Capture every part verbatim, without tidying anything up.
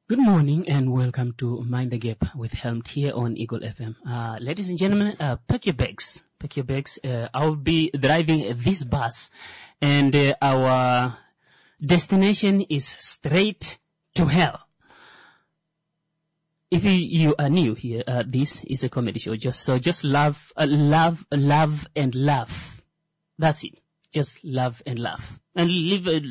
Good morning and welcome to Mind the Gap with Helmut here on Eagle F M. Uh, ladies and gentlemen, uh, pack your bags. Pack your bags. Uh, I'll be driving this bus and uh, our destination is straight to hell. If you, you are new here, uh, this is a comedy show. Just so just love, uh, love, love and laugh. That's it. Just love and laugh. And live uh,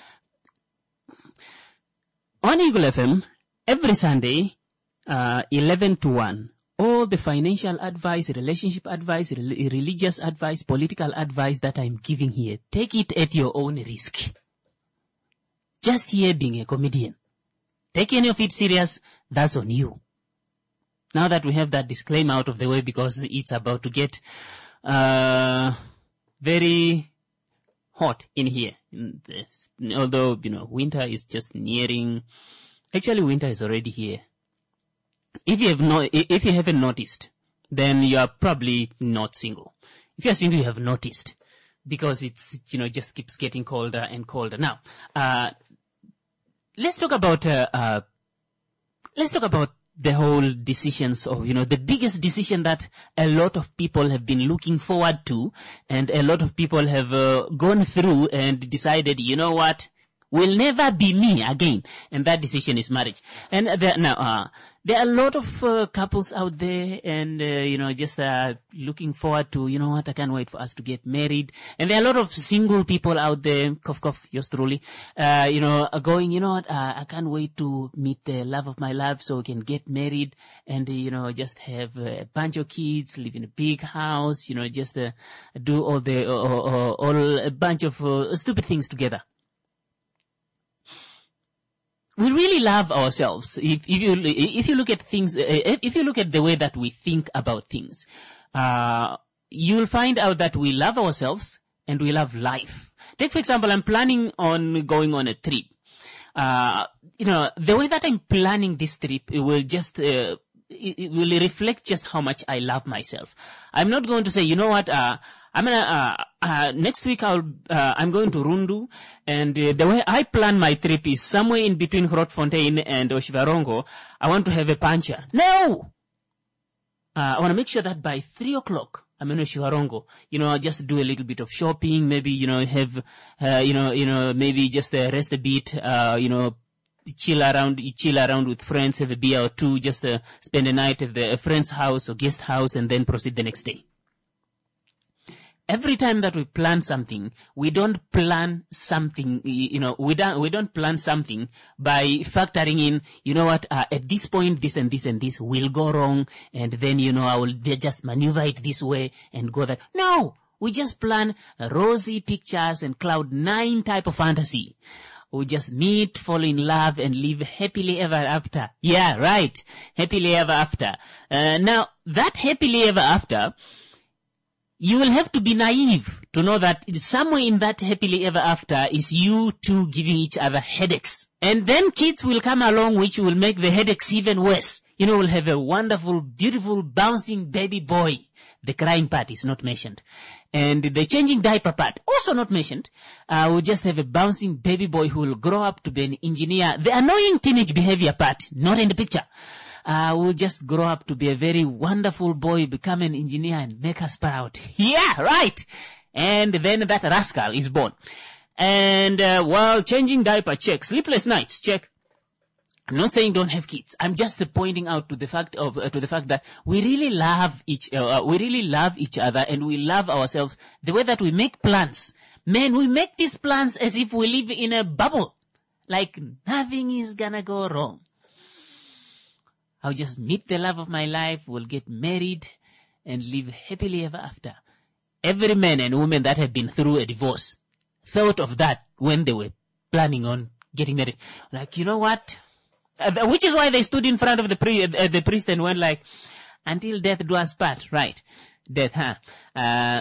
on Eagle F M. Every Sunday, uh, eleven to one, all the financial advice, relationship advice, re- religious advice, political advice that I'm giving here, take it at your own risk. Just here being a comedian. Take any of it serious, that's on you. Now that we have that disclaimer out of the way because it's about to get, uh, very hot in here. In this, although, you know, winter is just nearing. Actually, winter is already here. If you have no, if you haven't noticed, then you are probably not single. If you are single, you have noticed because it's, you know, just keeps getting colder and colder. Now, uh, let's talk about, uh, uh, let's talk about the whole decisions of, you know, the biggest decision that a lot of people have been looking forward to and a lot of people have uh, gone through and decided, you know what? Will never be me again. And that decision is marriage. And there, now, uh, there are a lot of uh, couples out there and, uh, you know, just uh, looking forward to, you know what, I can't wait for us to get married. And there are a lot of single people out there, cough, cough, yours truly, uh, you know, going, you know what, uh, I can't wait to meet the love of my life so we can get married and, uh, you know, just have a bunch of kids, live in a big house, you know, just uh, do all the, uh, uh, all a bunch of uh, stupid things together. We really love ourselves. If, if you, if you look at things, if you look at the way that we think about things, uh, you'll find out that we love ourselves and we love life. Take, for example, I'm planning on going on a trip. Uh, you know, the way that I'm planning this trip, it will just, uh, it, it will reflect just how much I love myself. I'm not going to say, you know what, uh, I'm gonna, uh, uh, next week I'll, uh, I'm going to Rundu, and uh, the way I plan my trip is somewhere in between Grootfontein and Oshivarongo. I want to have a pancha. No! Uh, I want to make sure that by three o'clock, I'm in Oshivarongo. You know, just do a little bit of shopping, maybe, you know, have, uh, you know, you know, maybe just uh, rest a bit, uh, you know, chill around, chill around with friends, have a beer or two, just uh, spend a night at the, a friend's house or guest house, and then proceed the next day. Every time that we plan something, we don't plan something, you know, we don't, we don't plan something by factoring in, you know what, uh, at this point, this and this and this will go wrong, and then, you know, I will just maneuver it this way and go that. No! We just plan rosy pictures and cloud nine type of fantasy. We just meet, fall in love, and live happily ever after. Yeah, right. Happily ever after. Uh, now, that happily ever after, you will have to be naive to know that somewhere in that happily ever after is you two giving each other headaches. And then kids will come along which will make the headaches even worse. You know, we'll have a wonderful, beautiful, bouncing baby boy. The crying part is not mentioned. And the changing diaper part, also not mentioned. Uh, we'll just have a bouncing baby boy who will grow up to be an engineer. The annoying teenage behavior part, not in the picture. Uh, will just grow up to be a very wonderful boy, become an engineer and make us proud. Yeah, right. And then that rascal is born. And, uh, while changing diaper, check. Sleepless nights, check. I'm not saying don't have kids. I'm just uh, pointing out to the fact of, uh, to the fact that we really love each, uh, we really love each other and we love ourselves. The way that we make plans. Man, we make these plans as if we live in a bubble. Like nothing is gonna go wrong. I'll just meet the love of my life, we'll get married, and live happily ever after. Every man and woman that have been through a divorce thought of that when they were planning on getting married. Like, you know what? Uh, which is why they stood in front of the, pri- uh, the priest and went like, until death do us part. Right. Death, huh? Uh,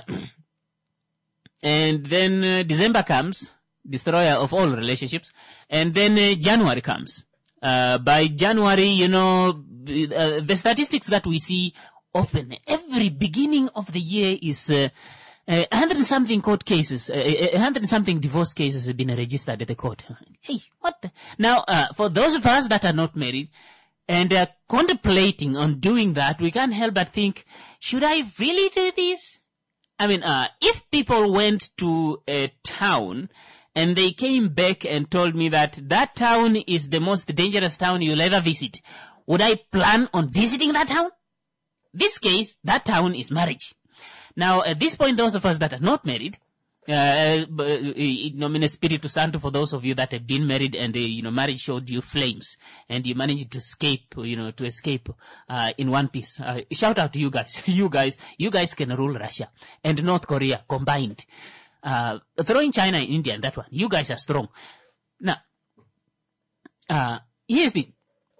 and then uh, December comes, destroyer of all relationships, and then uh, January comes. Uh, by January, you know, uh, the statistics that we see often, every beginning of the year is, uh, Uh, a hundred and something court cases, uh, a hundred and something divorce cases have been registered at the court. Hey, what the? Now, uh, for those of us that are not married and uh, contemplating on doing that, we can't help but think, should I really do this? I mean, uh, if people went to a town and they came back and told me that that town is the most dangerous town you'll ever visit, would I plan on visiting that town? This case, that town is marriage. Now, at this point, those of us that are not married, uh, you know, in Espiritu Santo, for those of you that have been married and, uh, you know, marriage showed you flames and you managed to escape, you know, to escape, uh, in one piece. Uh, shout out to you guys. You guys, you guys can rule Russia and North Korea combined. Uh, throwing China and India and that one. You guys are strong. Now, uh, here's the,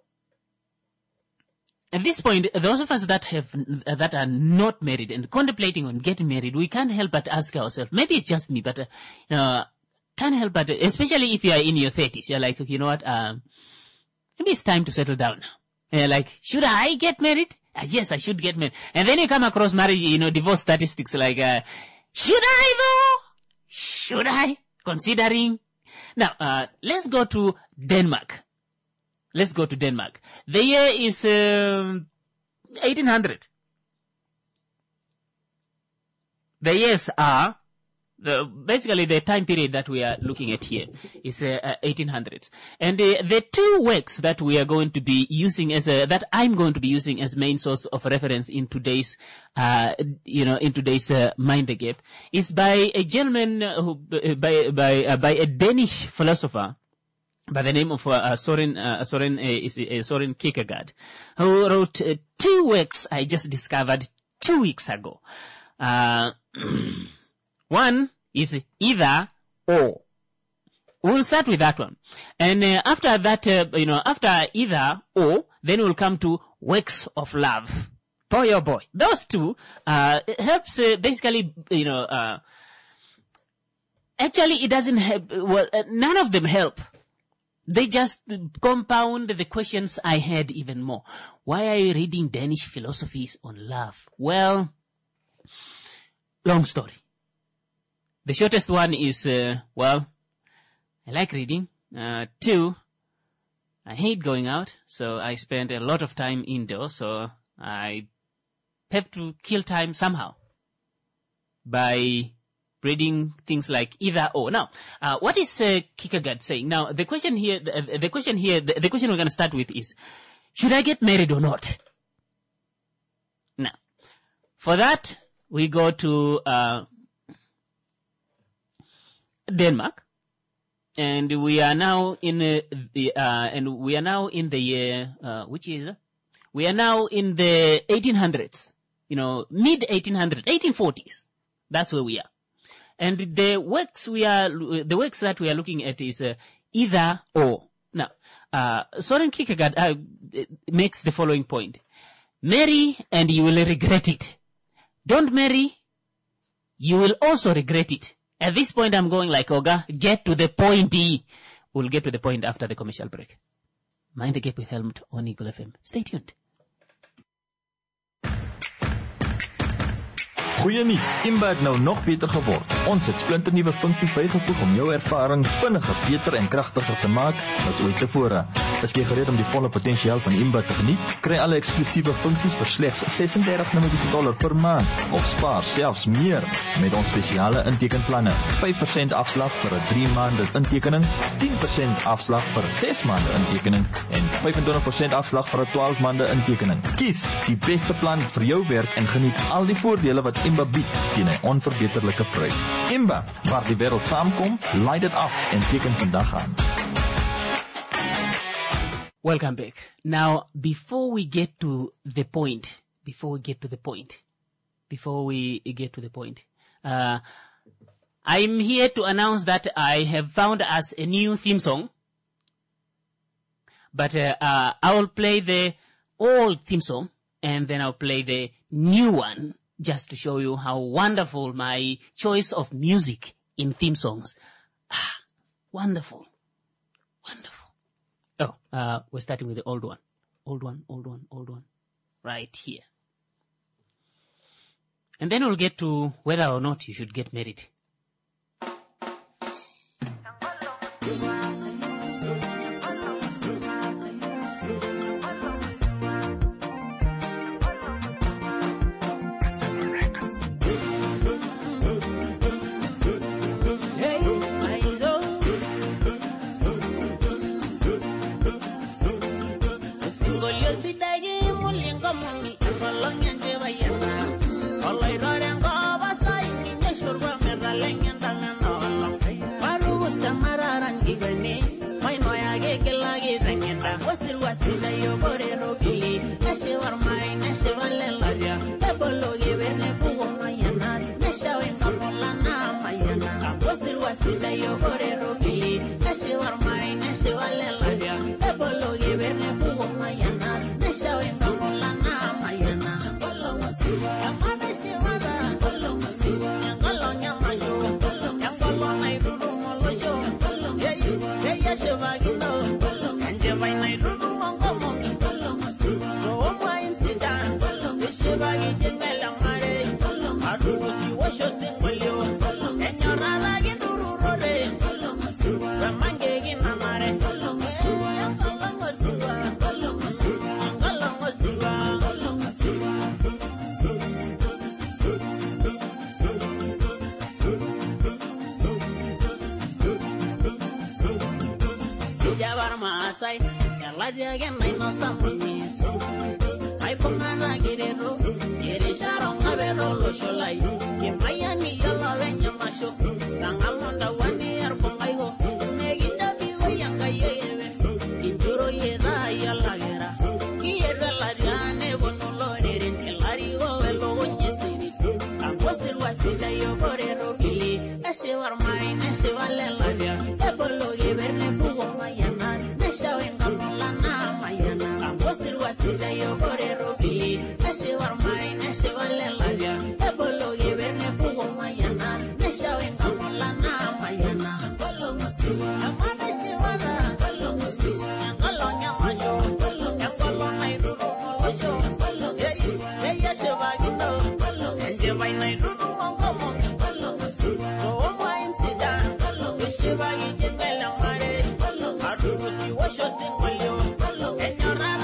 at this point, those of us that have, that are not married and contemplating on getting married, we can't help but ask ourselves, maybe it's just me, but, uh, uh can't help but, especially if you are in your thirties, you're like, you know what, um, maybe it's time to settle down now. And you're like, should I get married? Uh, yes, I should get married. And then you come across marriage, you know, divorce statistics like, uh, should I though? Should I? Considering. Now, uh, let's go to Denmark. Let's go to Denmark. The year is um, eighteen hundred. The years are, the, basically the time period that we are looking at here is uh, uh, eighteen hundreds. And uh, the two works that we are going to be using as a, that I'm going to be using as main source of reference in today's, uh, you know, in today's uh, Mind the Gap is by a gentleman who, by, by, uh, by a Danish philosopher by the name of uh, Soren, uh, Soren, uh, is, uh, Soren Kierkegaard, who wrote uh, two works I just discovered two weeks ago. Uh, one is Either Or. We'll start with that one. And uh, after that, uh, you know, after Either Or, then we'll come to Works of Love. Boy, oh boy. Those two, uh, helps, uh, basically, you know, uh, actually it doesn't help, well, uh, none of them help. They just compound the questions I had even more. Why are you reading Danish philosophies on love? Well, long story. The shortest one is, uh, well, I like reading. Uh, two, I hate going out, so I spend a lot of time indoors, so I have to kill time somehow by reading things like Either Or. Now, uh, what is uh, Kierkegaard saying? Now, the question here, the, the question here, the, the question we're going to start with is, should I get married or not? Now, for that, we go to uh, Denmark, and we are now in uh, the, uh, and we are now in the year, uh, which is, uh, we are now in the eighteen hundreds, you know, mid eighteen hundreds, eighteen forties. That's where we are. And the works we are, the works that we are looking at is uh, Either Or. Now, uh, Soren Kierkegaard uh, makes the following point. Marry and you will regret it. Don't marry, you will also regret it. At this point I'm going like, Oga, get to the point. We'll get to the point after the commercial break. Mind the Gap with Helmut on Eagle F M. Stay tuned. Goeie nuus, Imba het nou nog beter geword. Ons het splinternuwe funksies bygevoeg om jou ervaring vinniger, beter en kragtiger te maak as ooit tevore. Is jy gereed om die volle potensiaal van Imba te geniet? Kry alle eksklusiewe funksies vir slegs ses en dertig dollar per maand of spaar selfs meer met ons spesiale intekenplanne. vyf persent afslag vir 'n drie maande intekening, tien persent afslag vir 'n ses maande intekening en vyfentwintig persent afslag vir 'n twaalf maande intekening. Kies die beste plan vir jou werk en geniet al die voordele wat Imba bied teen 'n onverbeterlike prys. Imba, waar die wêreld saamkom, laai dit af en teken vandag aan. Welcome back. Now, before we get to the point, before we get to the point, before we get to the point, uh, I'm here to announce that I have found us a new theme song, but uh, uh, I will play the old theme song and then I'll play the new one just to show you how wonderful my choice of music in theme songs. Ah, wonderful, wonderful. Oh, uh, we're starting with the old one. Old one, old one, old one. Right here. And then we'll get to whether or not you should get married. Wasida yo borero kili nashe warmai nashe valelaria ebolo yevene bugo mayana nasha wengamola na mayana wasir wasida yo borero kili nashe warmai nashe valelaria ebolo yevene bugo mayana nasha wengamola na mayana bolo masiwa amana shiwada bolo masiwa ngalo nyamasho bolo masiwa nairuru molosho bolo masiwa yeya shevagino bolo masiwa nairuru Masai, Yaladia again, I know something. My Pongana Girero, Yerisharon, Avero, Sholai, Miami, Yellow, and Yamasho, Tangamanda, one year, Pongago, Megin W. Yanga Yeve, Inturo Yeda, Yalagera, Yeladiane, Bonolo, Elario, Elo, Yesiri, and was it was it a Yoborero, Gilly, as she were mine, as she was Ladia, Ebolo, Yevene, Mayana. Wasida yo borero kili nashe warmai nashe valelaria ebolo yevene bugo mayana nasha wengamola na mayana bolo masiwa amana shiwada bolo masiwa ngalo nyamasho bolo masiwa nairuru molosho bolo masiwa yeya shevagino bolo masiwa nairuru mongomo bolo masiwa o mainsida bolo masiwa yengela mare bolo masiwa si washo singolio bolo masiwa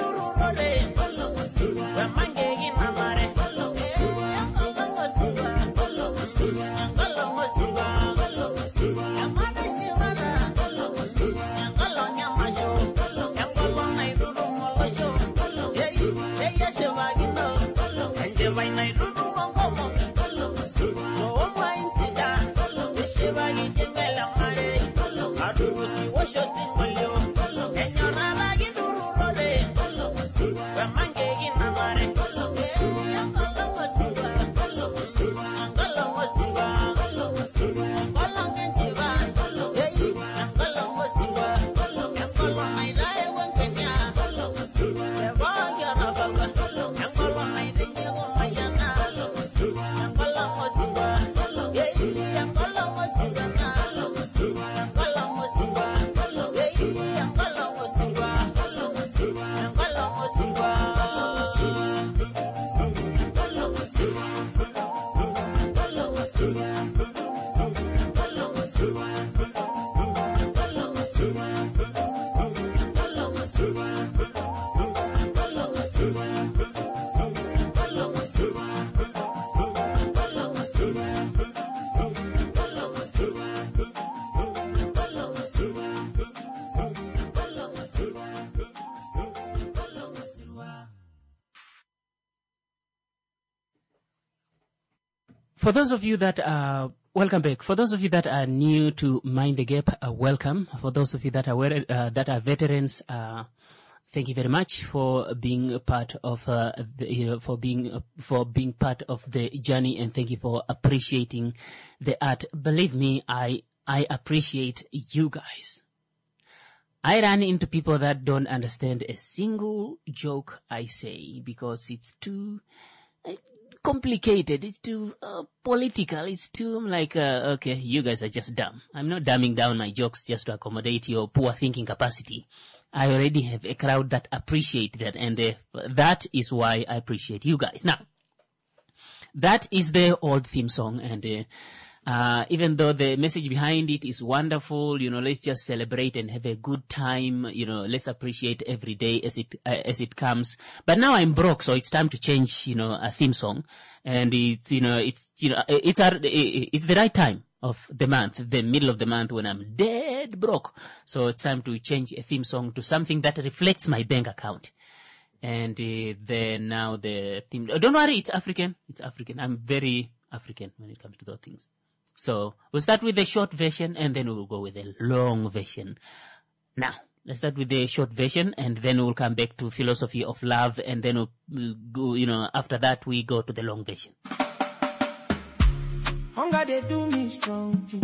For those of you that are, welcome back. For those of you that are new to Mind the Gap, uh, welcome. For those of you that are, uh, that are veterans, uh, thank you very much for being a part of, uh, the, you know, for being, uh, for being part of the journey, and thank you for appreciating the art. Believe me, I, I appreciate you guys. I run into people that don't understand a single joke I say because it's too uh, complicated. It's too uh, political. It's too I'm like, uh, okay, you guys are just dumb. I'm not dumbing down my jokes just to accommodate your poor thinking capacity. I already have a crowd that appreciate that, and uh, that is why I appreciate you guys. Now, that is the old theme song, and uh, uh, even though the message behind it is wonderful, you know, let's just celebrate and have a good time. You know, let's appreciate every day as it uh, as it comes. But now I'm broke, so it's time to change, you know, a theme song, and it's you know it's you know it's our, it's the right time of the month, the middle of the month when I'm dead broke. So it's time to change a theme song to something that reflects my bank account. And uh, then now the theme, oh, don't worry, it's African. It's African. I'm very African when it comes to those things. So we'll start with the short version and then we'll go with the long version. Now, let's start with the short version and then we'll come back to philosophy of love and then we'll, we'll go, you know, after that we go to the long version. Hunger, they do me strong too.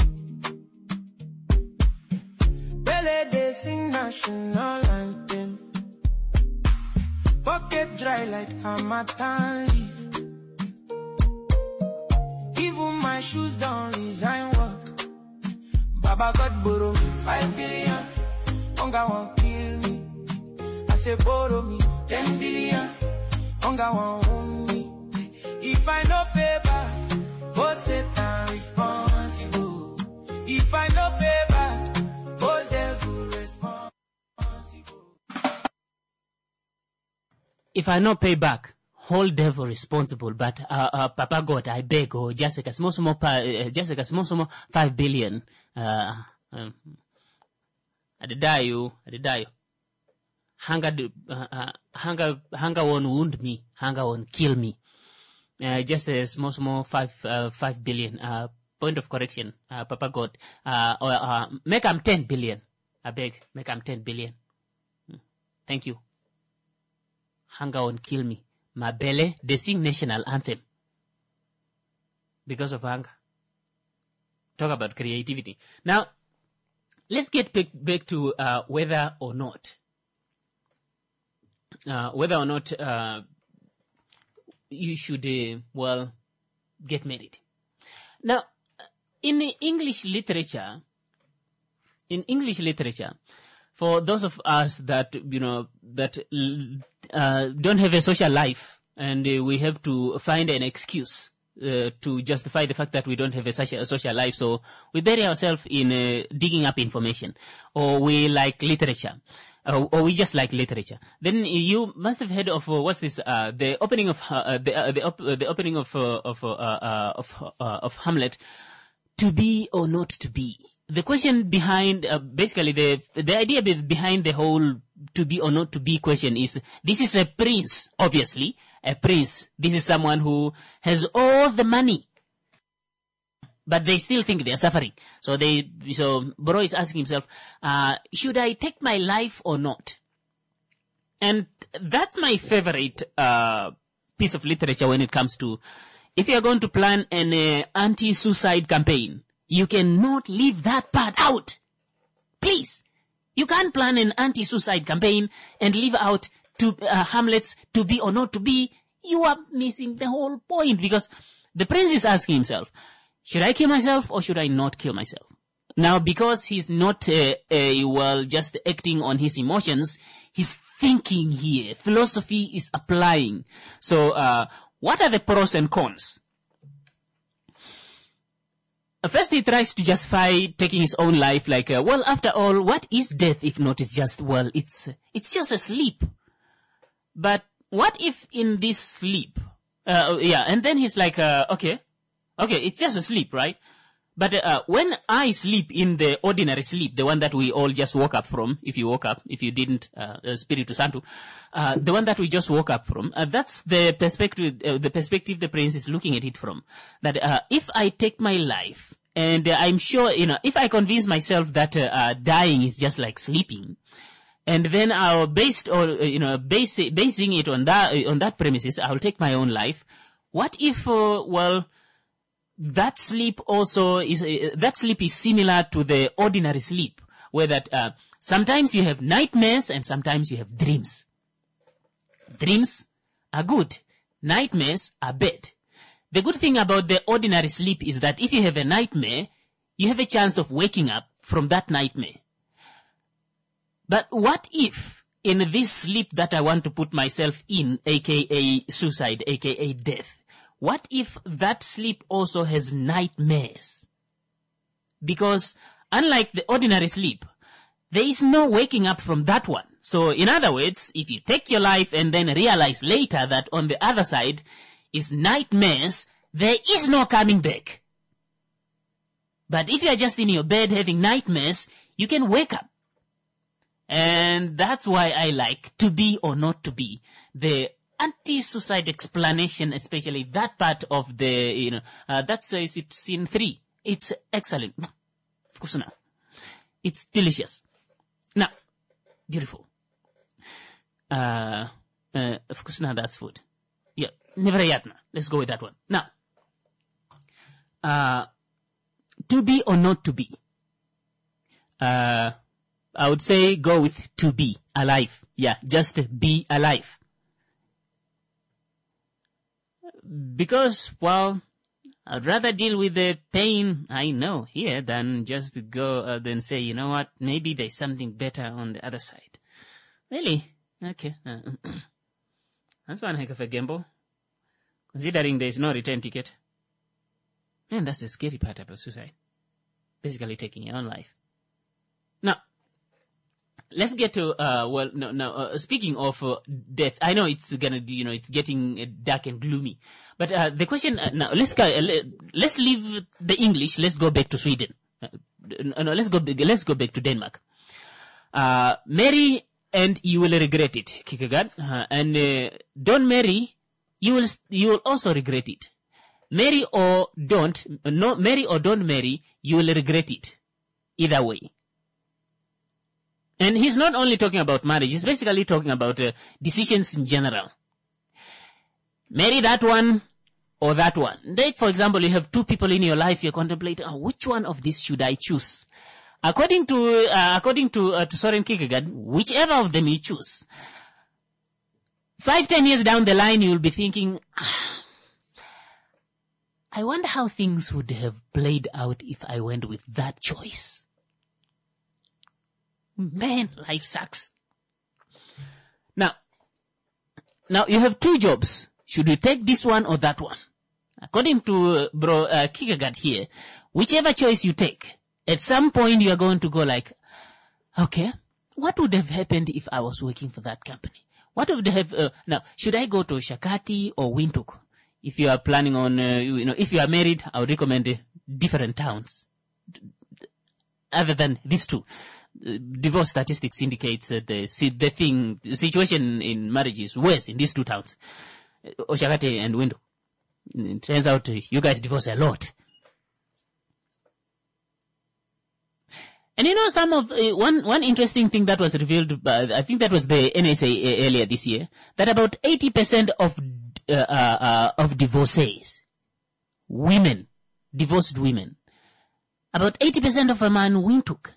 Belly, they sing national anthem. Pocket dry like Hamatan leaf. Even my shoes don't resign work. Baba God borrow me five billion. Hunger won't kill me. I say borrow me ten billion. Hunger won't own me. If I no pay back, for Satan responsible. If I no pay back, for devil responsible. If I no pay back, hold devil responsible. But uh, uh, Papa God, I beg, oh Jessica, small small, uh, Jessica, small small, five billion. Uh, um, I did die you, I did die you. Hunger, uh, uh, hunger, hunger won't wound me. Hunger won't kill me. Uh, just a small small five uh, five billion. Uh, point of correction, uh, Papa God. Uh, or uh, make them ten billion. I beg, make them ten billion. Thank you. Hunger won't kill me. Mabele, they sing national anthem. Because of hunger. Talk about creativity. Now, let's get back, back to uh, whether or not. Uh, whether or not uh, you should, uh, well, get married. Now, in English literature, in English literature, for those of us that, you know, that uh, don't have a social life and uh, we have to find an excuse uh, to justify the fact that we don't have a social, a social life, so we bury ourselves in uh, digging up information, or we like literature, uh, or we just like literature. Then you must have heard of uh, what's this? Uh, the opening of uh, the uh, the, op- uh, the opening of uh, of uh, uh, of uh, of Hamlet. To be or not to be. The question behind, uh, basically the, the idea be- behind the whole to be or not to be question is, this is a prince, obviously, a prince. This is someone who has all the money, but they still think they are suffering. So they, so Bro is asking himself, uh, should I take my life or not? And that's my favorite, uh, piece of literature when it comes to, if you are going to plan an uh, anti-suicide campaign, you cannot leave that part out. Please. You can't plan an anti-suicide campaign and leave out to uh, Hamlet's to be or not to be. You are missing the whole point, because the prince is asking himself, should I kill myself or should I not kill myself? Now, because he's not, uh, uh, well, just acting on his emotions, he's thinking here. Philosophy is applying. So, uh, what are the pros and cons? First, he tries to justify taking his own life, like, uh, well, after all, what is death if not it's just, well, it's, it's just a sleep. But what if in this sleep, uh, yeah, and then he's like, uh, okay, okay, it's just a sleep, right? But, uh, when I sleep in the ordinary sleep, the one that we all just woke up from, if you woke up, if you didn't, uh, Spiritu Santo, uh, the one that we just woke up from, uh, that's the perspective, uh, the perspective the prince is looking at it from. That, uh, if I take my life, and uh, I'm sure, you know, if I convince myself that, uh, uh dying is just like sleeping, and then I'll based, or, uh, you know, base, basing it on that, uh, on that premises, I'll take my own life. What if, uh, well, that sleep also is, uh, that sleep is similar to the ordinary sleep, where that, uh, sometimes you have nightmares and sometimes you have dreams. Dreams are good. Nightmares are bad. The good thing about the ordinary sleep is that if you have a nightmare, you have a chance of waking up from that nightmare. But what if in this sleep that I want to put myself in, aka suicide, aka death, what if that sleep also has nightmares? Because unlike the ordinary sleep, there is no waking up from that one. So in other words, if you take your life and then realize later that on the other side is nightmares, there is no coming back. But if you are just in your bed having nightmares, you can wake up. And that's why I like To Be or Not to Be. The anti-suicide explanation, especially that part of the, you know, uh, that's uh, it's scene three. It's excellent. Of course now. It's delicious. Now, beautiful. Uh, uh, of course now that's food. Yeah, never yet now. Let's go with that one. Now, uh, To Be or Not to Be. Uh, I would say go with to be alive. Yeah, just be alive. Because, well, I'd rather deal with the pain I know here than just go uh, then say, you know what, maybe there's something better on the other side. Really? Okay. Uh, that's one heck of a gamble. Considering there's no return ticket. And that's the scary part about suicide. Basically taking your own life. Now, let's get to, uh, well, no, no, uh, speaking of uh, death, I know it's gonna, you know, it's getting uh, dark and gloomy. But, uh, the question, uh, now, let's go, uh, let's leave the English, let's go back to Sweden. Uh, no, let's go, let's go back to Denmark. Uh, marry and you will regret it, Kierkegaard. Uh, and, uh, don't marry, you will, you will also regret it. Marry or don't, no, marry or don't marry, you will regret it. Either way. And he's not only talking about marriage, he's basically talking about uh, decisions in general. Marry that one or that one. Like, for example, you have two people in your life, you're contemplating, oh, which one of these should I choose? According to, uh, according to, uh, to Soren Kierkegaard, whichever of them you choose, five, ten years down the line, you'll be thinking, ah, I wonder how things would have played out if I went with that choice. Man, life sucks. Now, now you have two jobs. Should you take this one or that one? According to uh, bro uh, Kierkegaard here, whichever choice you take, at some point you are going to go like, okay, what would have happened if I was working for that company? What would have, uh, now, should I go to Shakati or Windhoek? If you are planning on, uh, you know, if you are married, I would recommend uh, different towns. Other than these two. Uh, divorce statistics indicates uh, the, the thing, the situation in marriage is worse in these two towns. Uh, Oshakati and Windhoek. It turns out uh, you guys divorce a lot. And you know, some of, uh, one, one interesting thing that was revealed by, I think that was the N S A uh, earlier this year, that about eighty percent of, uh, uh, uh, of divorcees, women, divorced women, about eighty percent of them are in Windhoek.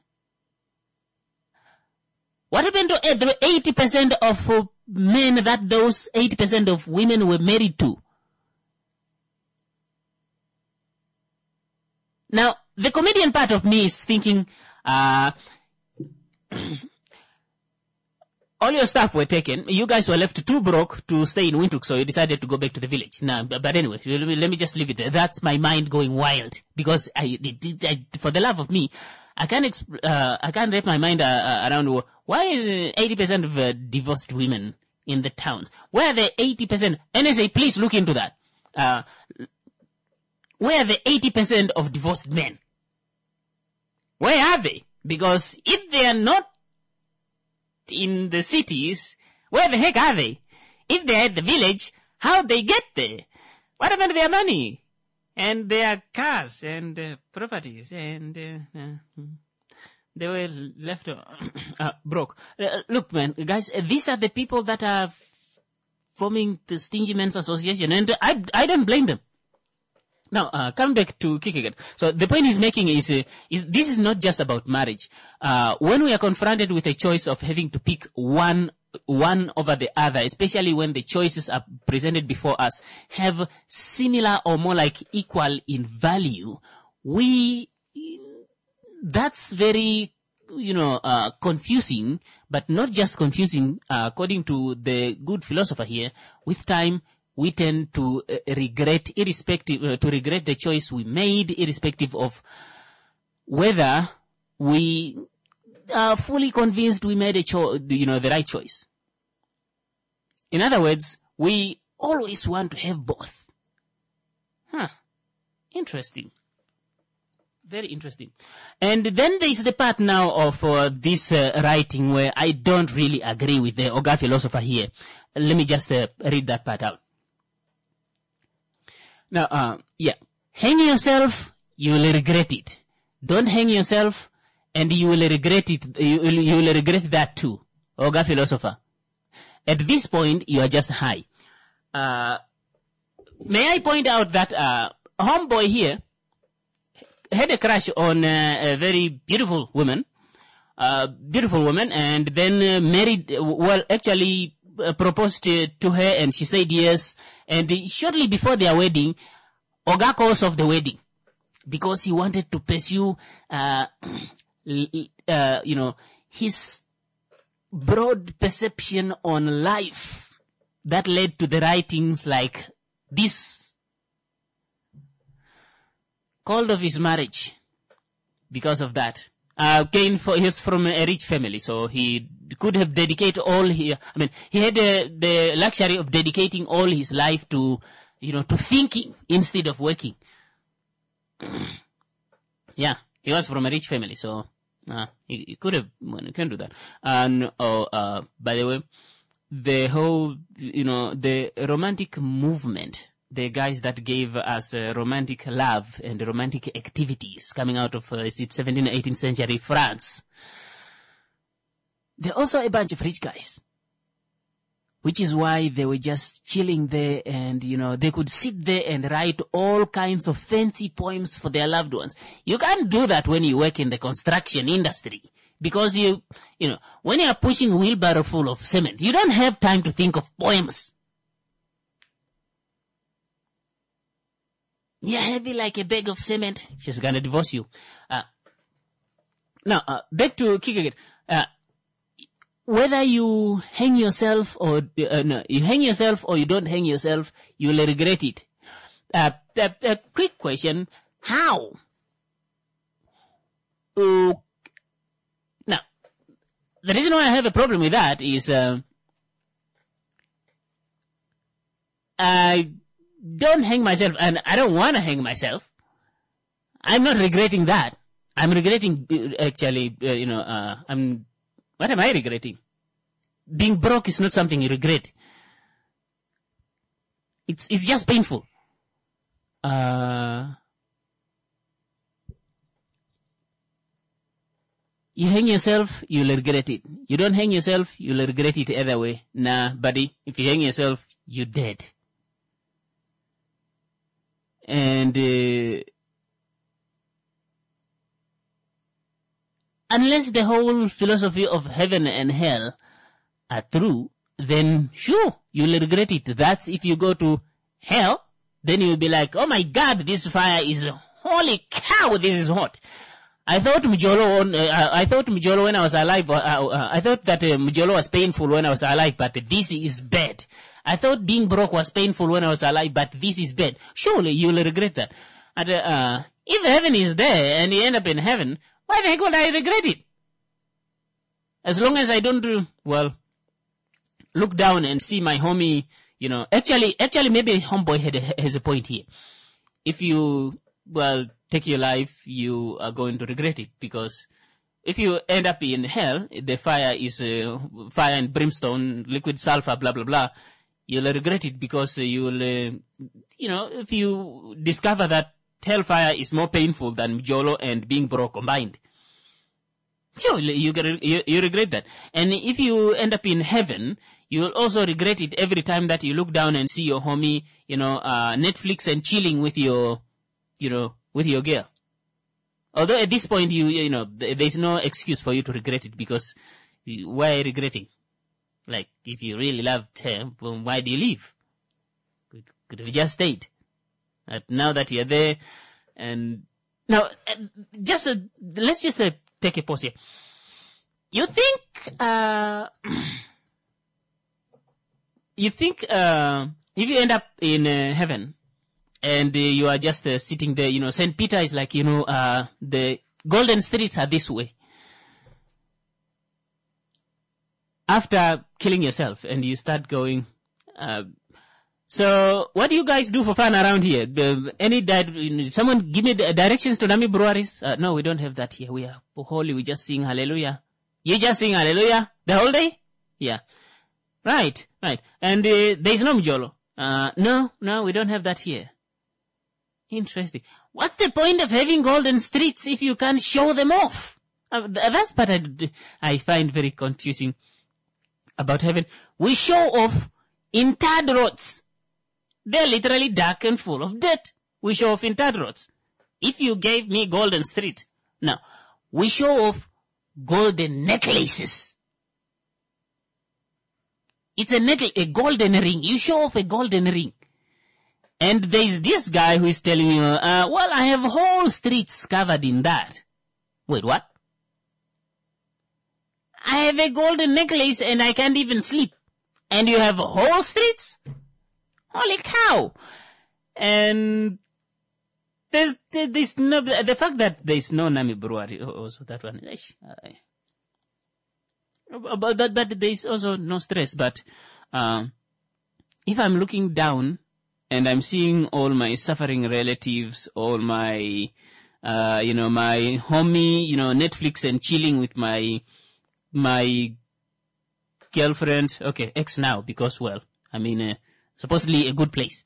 What happened to uh, the eighty percent of uh, men that those eighty percent of women were married to? Now, the comedian part of me is thinking, uh, all your stuff were taken. You guys were left too broke to stay in Windhoek, so you decided to go back to the village. Now, but, but anyway, let me just leave it there. That's my mind going wild. Because I, I, I for the love of me, I can't, exp- uh, I can't wrap my mind uh, uh, around why is uh, eighty percent of uh, divorced women in the towns? Where are the eighty percent? N S A, please look into that. Uh, where are the eighty percent of divorced men? Where are they? Because if they are not in the cities, where the heck are they? If they're at the village, how they get there? What about their money? And their cars and uh, properties and uh, uh, they were left uh, uh, broke. Uh, look, man, guys, uh, these are the people that are f- forming the Stingy Men's Association, and uh, I I don't blame them. Now, uh, coming back to Kierkegaard. So the point he's making is, uh, is this is not just about marriage. Uh, when we are confronted with a choice of having to pick one, one over the other, especially when the choices are presented before us, have similar or more like equal in value, we, that's very, you know, uh, confusing, but not just confusing, uh, according to the good philosopher here. With time, we tend to uh, regret, irrespective, uh, to regret the choice we made, irrespective of whether we are fully convinced we made a cho- you know, the right choice. In other words, we always want to have both. Huh. Interesting. Very interesting. And then there is the part now of uh, this uh, writing where I don't really agree with the Oga philosopher here. Let me just uh, read that part out. Now, uh, yeah. Hang yourself, you will regret it. Don't hang yourself, and you will regret it. You will, you will regret that too. Oga philosopher. At this point, you are just high. Uh, may I point out that uh, homeboy here had a crush on uh, a very beautiful woman, uh, beautiful woman, and then uh, married, well, actually uh, proposed to, to her, and she said yes. And shortly before their wedding, Oga calls off the wedding because he wanted to pursue, uh, uh, you know, his broad perception on life that led to the writings like this. Called off his marriage because of that. Uh, Cain, for, he was from a rich family, so he could have dedicated all he, I mean, he had uh, the luxury of dedicating all his life to, you know, to thinking instead of working. Yeah, he was from a rich family, so uh, he, he could have, well, he can't do that. And, oh, uh, by the way, the whole, you know, the romantic movement, the guys that gave us uh, romantic love and romantic activities coming out of, uh, is it seventeenth, eighteenth century France. They're also a bunch of rich guys. Which is why they were just chilling there and, you know, they could sit there and write all kinds of fancy poems for their loved ones. You can't do that when you work in the construction industry. Because you, you know, when you are pushing a wheelbarrow full of cement, you don't have time to think of poems. You're heavy like a bag of cement. She's gonna divorce you. Uh, now, uh, back to kick again. Uh, whether you hang yourself or, uh, no, you hang yourself or you don't hang yourself, you will regret it. Uh, a, a quick question. How? Uh, now, the reason why I have a problem with that is, uh, I don't hang myself, and I don't want to hang myself. I'm not regretting that. I'm regretting, actually, uh, you know, uh, I'm, what am I regretting? Being broke is not something you regret. It's, it's just painful. Uh, you hang yourself, you'll regret it. You don't hang yourself, you'll regret it either way. Nah, buddy, if you hang yourself, you're dead. And uh, unless the whole philosophy of heaven and hell are true, then sure, you'll regret it. That's if you go to hell, then you'll be like, oh my God, this fire is, holy cow, this is hot. I thought Mjolo, on, uh, I thought Mjolo when I was alive, uh, uh, I thought that uh, Mjolo was painful when I was alive, but this is bad. I thought being broke was painful when I was alive, but this is bad. Surely you will regret that. And, uh, if heaven is there and you end up in heaven, why the heck would I regret it? As long as I don't, uh, well, look down and see my homie, you know, actually, actually maybe homeboy had a, has a point here. If you, well, take your life, you are going to regret it, because if you end up in hell, the fire is uh, fire and brimstone, liquid sulfur, blah, blah, blah. You'll regret it because you'll, uh, you know, if you discover that hellfire is more painful than Mjolo and being broke combined. Sure, you, you, you regret that. And if you end up in heaven, you will also regret it every time that you look down and see your homie, you know, uh, Netflix and chilling with your, you know, with your girl. Although at this point, you, you know, there's no excuse for you to regret it, because why are you regretting? Like, if you really loved her, well, why do you leave? Could, could have just stayed. But now that you're there, and now, just, uh, let's just uh, take a pause here. You think, uh, you think, uh, if you end up in uh, heaven and uh, you are just uh, sitting there, you know, Saint Peter is like, you know, uh, the golden streets are this way. After killing yourself and you start going, uh, so what do you guys do for fun around here? Uh, any di- someone give me the directions to Nami breweries? Uh, no, we don't have that here. We are holy. We just sing hallelujah. You just sing hallelujah the whole day? Yeah. Right, right. And uh, there is no Mjolo. Uh, no, no, we don't have that here. Interesting. What's the point of having golden streets if you can't show them off? Uh, that's part I, I find very confusing about heaven. We show off in tarred roads. They're literally dark and full of dirt. We show off in tarred roads. If you gave me golden street, now, we show off golden necklaces. It's a necklace, a golden ring. You show off a golden ring. And there's this guy who is telling you, uh, well, I have whole streets covered in that. Wait, what? I have a golden necklace and I can't even sleep. And you have whole streets? Holy cow. And there's, there's no, the fact that there's no Nami brewery, also that one, but, but, but there's also no stress. But, um, if I'm looking down and I'm seeing all my suffering relatives, all my, uh, you know, my homie, you know, Netflix and chilling with my, my girlfriend, okay, ex now, because, well, I mean, uh, supposedly a good place.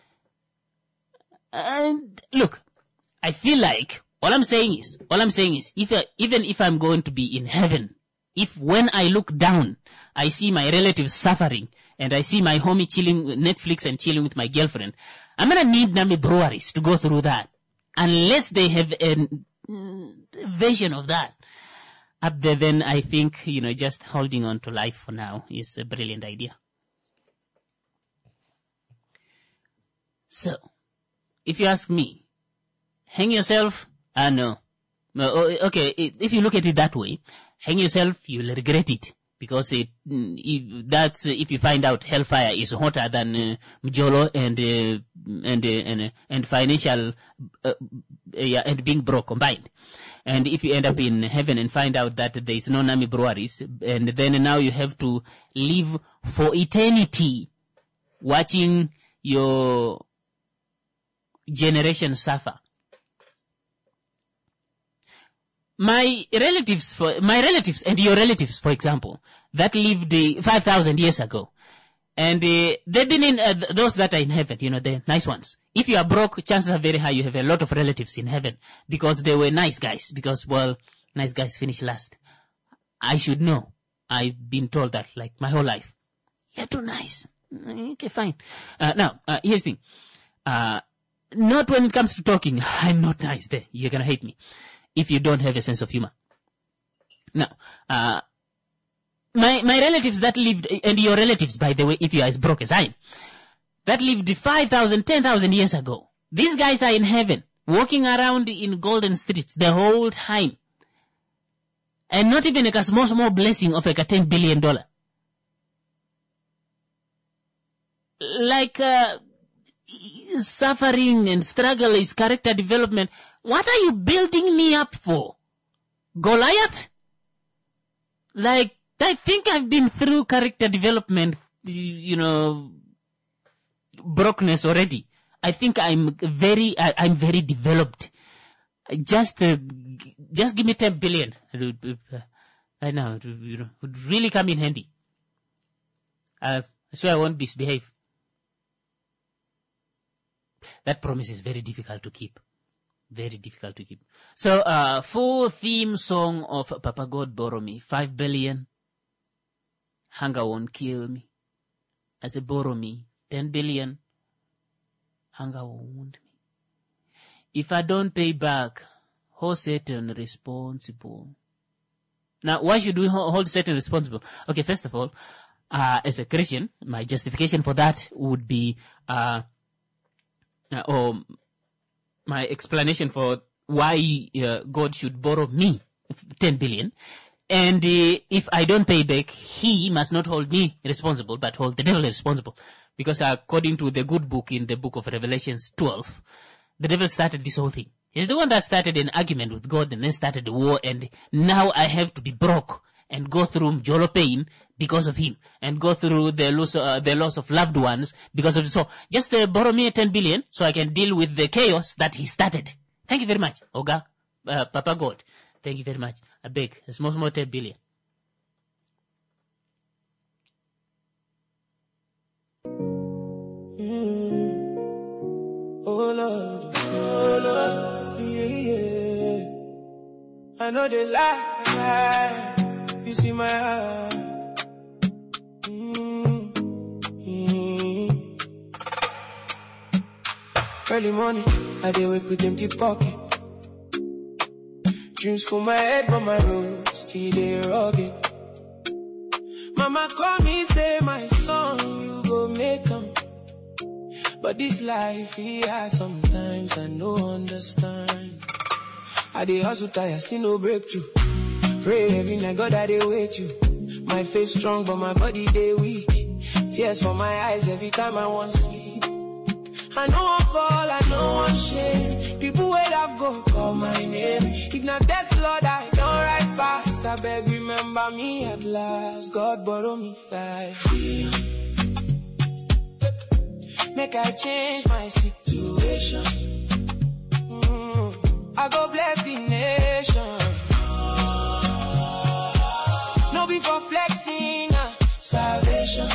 And look, I feel like all I'm saying is, all I'm saying is, if I, even if I'm going to be in heaven, if when I look down, I see my relatives suffering and I see my homie chilling with Netflix and chilling with my girlfriend, I'm gonna need Nami breweries to go through that, unless they have a mm, version of that up there. Then I think, you know, just holding on to life for now is a brilliant idea. So, if you ask me, hang yourself? Ah, uh, no. Okay, if you look at it that way, hang yourself, you'll regret it. Because it, if that's, if you find out hellfire is hotter than uh, Mjolo and, uh, and, uh, and, uh, and financial, uh, yeah, and being broke combined. And if you end up in heaven and find out that there is no Nami breweries, and then now you have to live for eternity watching your generation suffer. My relatives, for my relatives and your relatives, for example, that lived uh, five thousand years ago, and uh, they've been in uh, th- those that are in heaven, you know, the nice ones. If you are broke, chances are very high you have a lot of relatives in heaven because they were nice guys. Because, well, nice guys finish last. I should know. I've been told that like my whole life. You're too nice. Okay, fine. Uh, now, uh, here's the thing. Uh, not when it comes to talking. I'm not nice there. You're gonna hate me if you don't have a sense of humor. Now, uh, my, my relatives that lived, and your relatives, by the way, if you are as broke as I am, that lived five thousand, ten thousand years ago. These guys are in heaven, walking around in golden streets the whole time. And not even like a small, small blessing of like a ten billion dollars. Like, uh, suffering and struggle is character development. What are you building me up for? Goliath? Like, I think I've been through character development, you know, brokenness already. I think I'm very, I, I'm very developed. Just, uh, just give me ten billion. Right now, it would, you know, would really come in handy. Uh, I swear I won't misbehave. That promise is very difficult to keep. Very difficult to keep. So, uh, full theme song of Papa God Borrow Me. Five billion. Hunger won't kill me. I say borrow me. Ten billion. Hunger won't wound me. If I don't pay back, hold Satan responsible. Now, why should we hold Satan responsible? Okay, first of all, uh, as a Christian, my justification for that would be, uh, uh or my explanation for why uh, God should borrow me ten billion And uh, if I don't pay back, he must not hold me responsible, but hold the devil responsible. Because according to the good book in the book of Revelations twelve, the devil started this whole thing. He's the one that started an argument with God and then started the war, and now I have to be broke and go through jolo pain because of him, and go through the loss, uh, the loss of loved ones because of it. So just uh, borrow me ten billion so I can deal with the chaos that he started. Thank you very much, Oga, uh, Papa God. Thank you very much. I beg, a small, small ten billion. Mm. Oh Lord, oh Lord, yeah, yeah. I know they lie. You see my heart. Mm, mm. Early morning, I dey wake with empty pocket. Dreams for my head, but my road still dey rugged. Mama call me, say my son, you go make 'em. But this life, yeah, sometimes I no understand. I dey hustle tired, still no breakthrough. Pray every night, God, I dey wait you. My faith strong, but my body dey weak. Tears for my eyes every time I want sleep. I know I fall, I know I'm shame. People wait up, go call my name. If not best, Lord, I don't write pass. I beg, remember me at last. God borrow me five. Make I change my situation. Mm, I go bless the nation. No be for flexing, uh, salvation.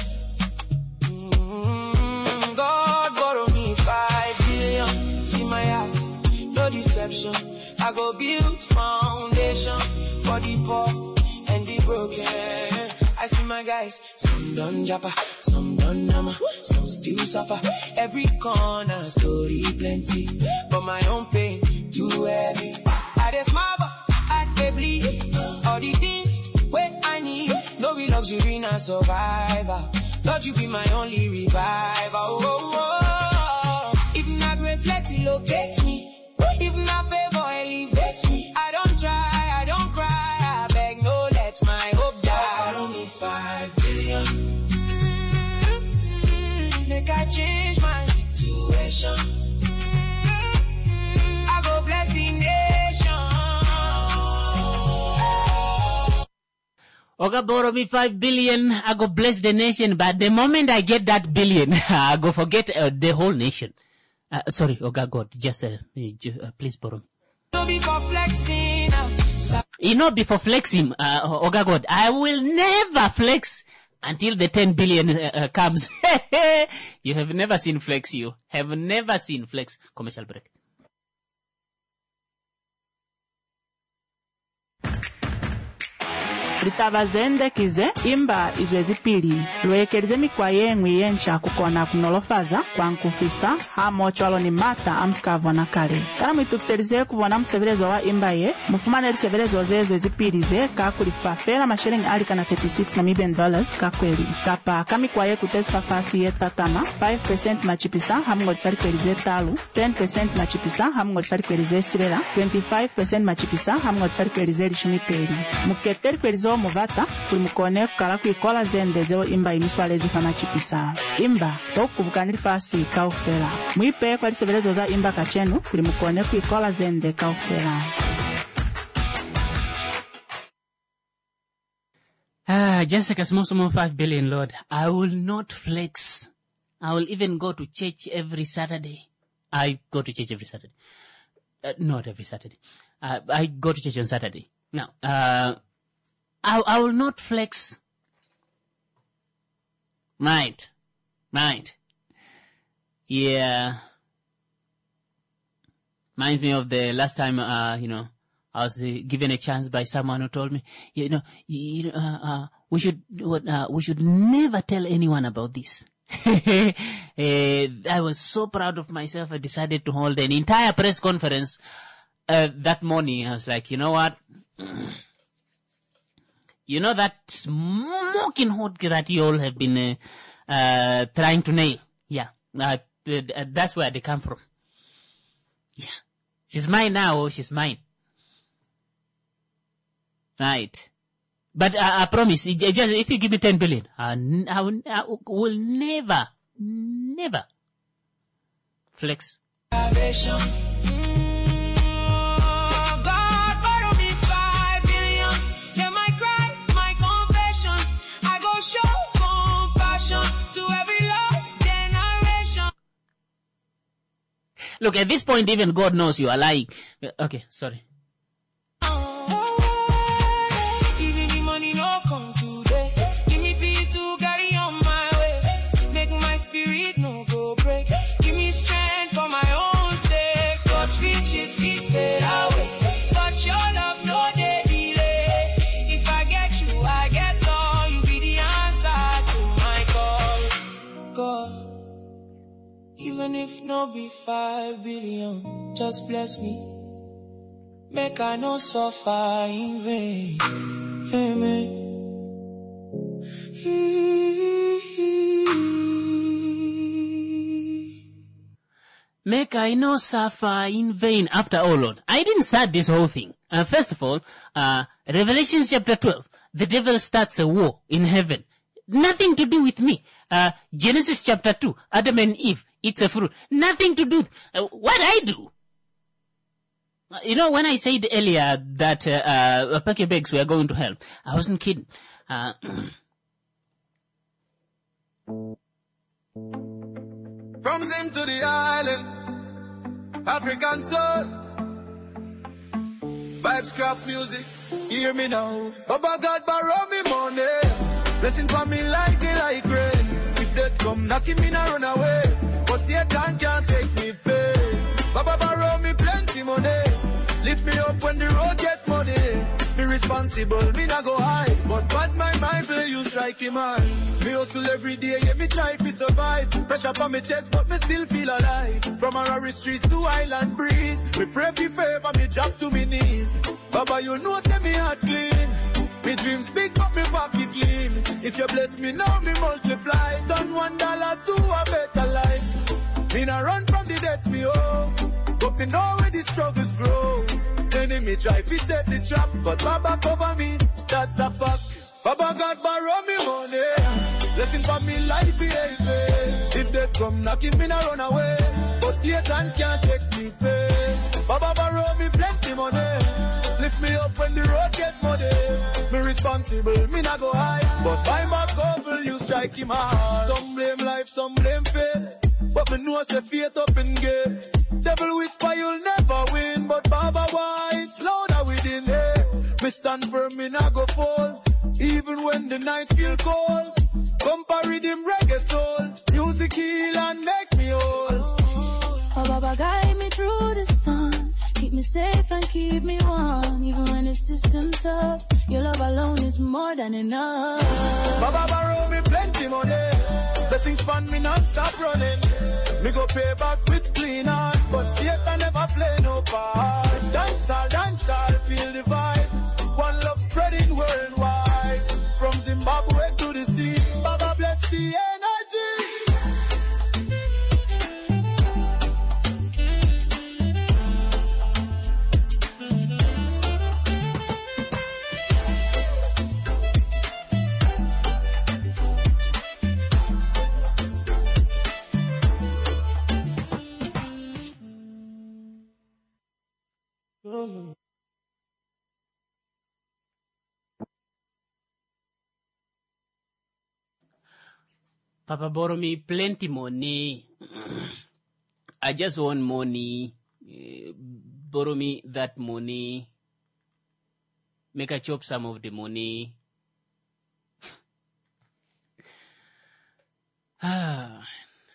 Mm, God borrow me five billion. See my heart, no deception. I go build foundation for the poor and the broken. I see my guys, some done japa, some done nama, some still suffer. Every corner story plenty, but my own pain too heavy. I dey smile, but I dey bleed. All the things where I need, no be luxury, na survivor. Lord, you be my only reviver. Oh, oh, oh. If not grace, let it locate me. If not favor, elevate me. I don't try, I don't cry. I beg, no, let my hope die. I don't need five billion. Mm-hmm. Make I change my situation. Mm-hmm. I go bless the nation. Oga borrow me five billion, I go bless the nation, but the moment I get that billion, I go forget uh, the whole nation. Uh, sorry, Oga God, just uh, uh, please borrow me. No be for flexing. You know, before flexing, uh, Oga God, I will never flex until the ten billion uh, uh, comes. You have never seen flex, you have never seen flex. Commercial break. Litavazende kize imba izwezi pili lwekelize mikwa yemwe yencha kukona kunolofaza kwa nkufisa hamo chwalo ni mata amskavwa na kale kana mwitukiselize kuvona msevelezo wa imba ye mufumane lisevelezo zezo zipilize kakulipa fela mashilingi alika na thirty-six na million dollars kakweli kapa kamikwa ye kutesifa fasi ye tatama five percent machipisa hamungo lisali kwelize talu ten percent machipisa hamungo lisali kwelize silela twenty-five percent machipisa hamungo lisali kwelize lishumi peli muketeli kwelizo muvata kulimukone kukala kuikola zende zeo imba imiswale zifana chipisa imba tokubukanili fasi kaufela mwipe kwa lisevelezo za imba kachenu kulimukone kuikola zende kaufela. Ah, Jessica, small, small five billion, Lord. I will not flex. I will even go to church every Saturday. I go to church every Saturday. Uh, not every Saturday. Uh, I go to church on Saturday. Now, uh, I, I will not flex. Right. Right. Yeah. Reminds me of the last time, uh, you know, I was uh, given a chance by someone who told me, you know, you, uh, uh, we should, uh, we should never tell anyone about this. uh, I was so proud of myself. I decided to hold an entire press conference uh, that morning. I was like, you know what? You know that smoking hot that you all have been uh, uh, trying to nail? Yeah, uh, uh, that's where they come from. Yeah, she's mine now. She's mine. Right. But uh, I promise, it- it just if you give me ten billion, I, n- I, will, I will never, never flex. Salvation. Mm, God, borrow me five billion. Hear my cry, my confession. I go show compassion to every lost generation. Look, at this point, even God knows you are lying. Uh, Okay, sorry. Even the money no come today. Give me peace to carry on my way. Make my spirit no go break. Give me strength for my own sake. Cause riches fit fade away. But your love no day delay. If I get you, I get all. You be the answer to my call. God, even if no be five billion, just bless me. Make I no suffer in vain. Amen. Make I no suffer in vain. After all, Lord, I didn't start this whole thing. Uh, first of all, uh, Revelation chapter twelve, the devil starts a war in heaven. Nothing to do with me. Uh, Genesis chapter two, Adam and Eve, it's a fruit. Nothing to do with uh, what I do. Uh, You know, when I said earlier that uh, uh, Pake Begs were going to hell, I wasn't kidding. Uh, From Zim to the islands, African soul, vibes, craft music, hear me now. Baba God borrow me money, blessing for me like it like rain. If death come knocking me now run away, but Satan can't take me pay. Baba borrow me plenty money, lift me up when the road get muddy. Me responsible, me not go hide, but bad my mind play you strike him hard. Me hustle every day, yeah, me try to survive. Pressure on me chest, but me still feel alive. From Harare streets to island breeze, me pray for favor, me drop to me knees. Baba, you know, say me heart clean. Me dreams big, but me pocket clean. If you bless me now, me multiply. Turn one dollar to a better life. Me not run from the debts me owe, but me know where the struggles grow. Enemy try to set the trap, but Baba cover me, that's a fact. Baba God borrow me money, blessing for me life behavior. If they come knocking me, not run away, but Satan can't take me pay. Baba borrow me plenty money, lift me up when the road get muddy. Me responsible, me not go high, but by my cover you strike him hard. Some blame life, some blame fate, but me know say faith up in gate. Devil whisper you'll never win, but Baba wise louder within. Hey, me stand firm, me not go fall, even when the nights feel cold. Compare rhythm reggae soul, music heal and make me whole. Oh, Baba, guide me through the storm. Keep me safe and keep me warm. Even when the system's tough, your love alone is more than enough. Baba borrow me plenty money, blessings span me non-stop running. Me go pay back with clean heart, but Satan never play no part. Dance all, dance all, feel the vibe. One love spreading worldwide. From Zimbabwe to the sea, Baba bless the energy. Papa borrow me plenty money. I just want money. Uh, borrow me that money. Make I chop some of the money. Ah.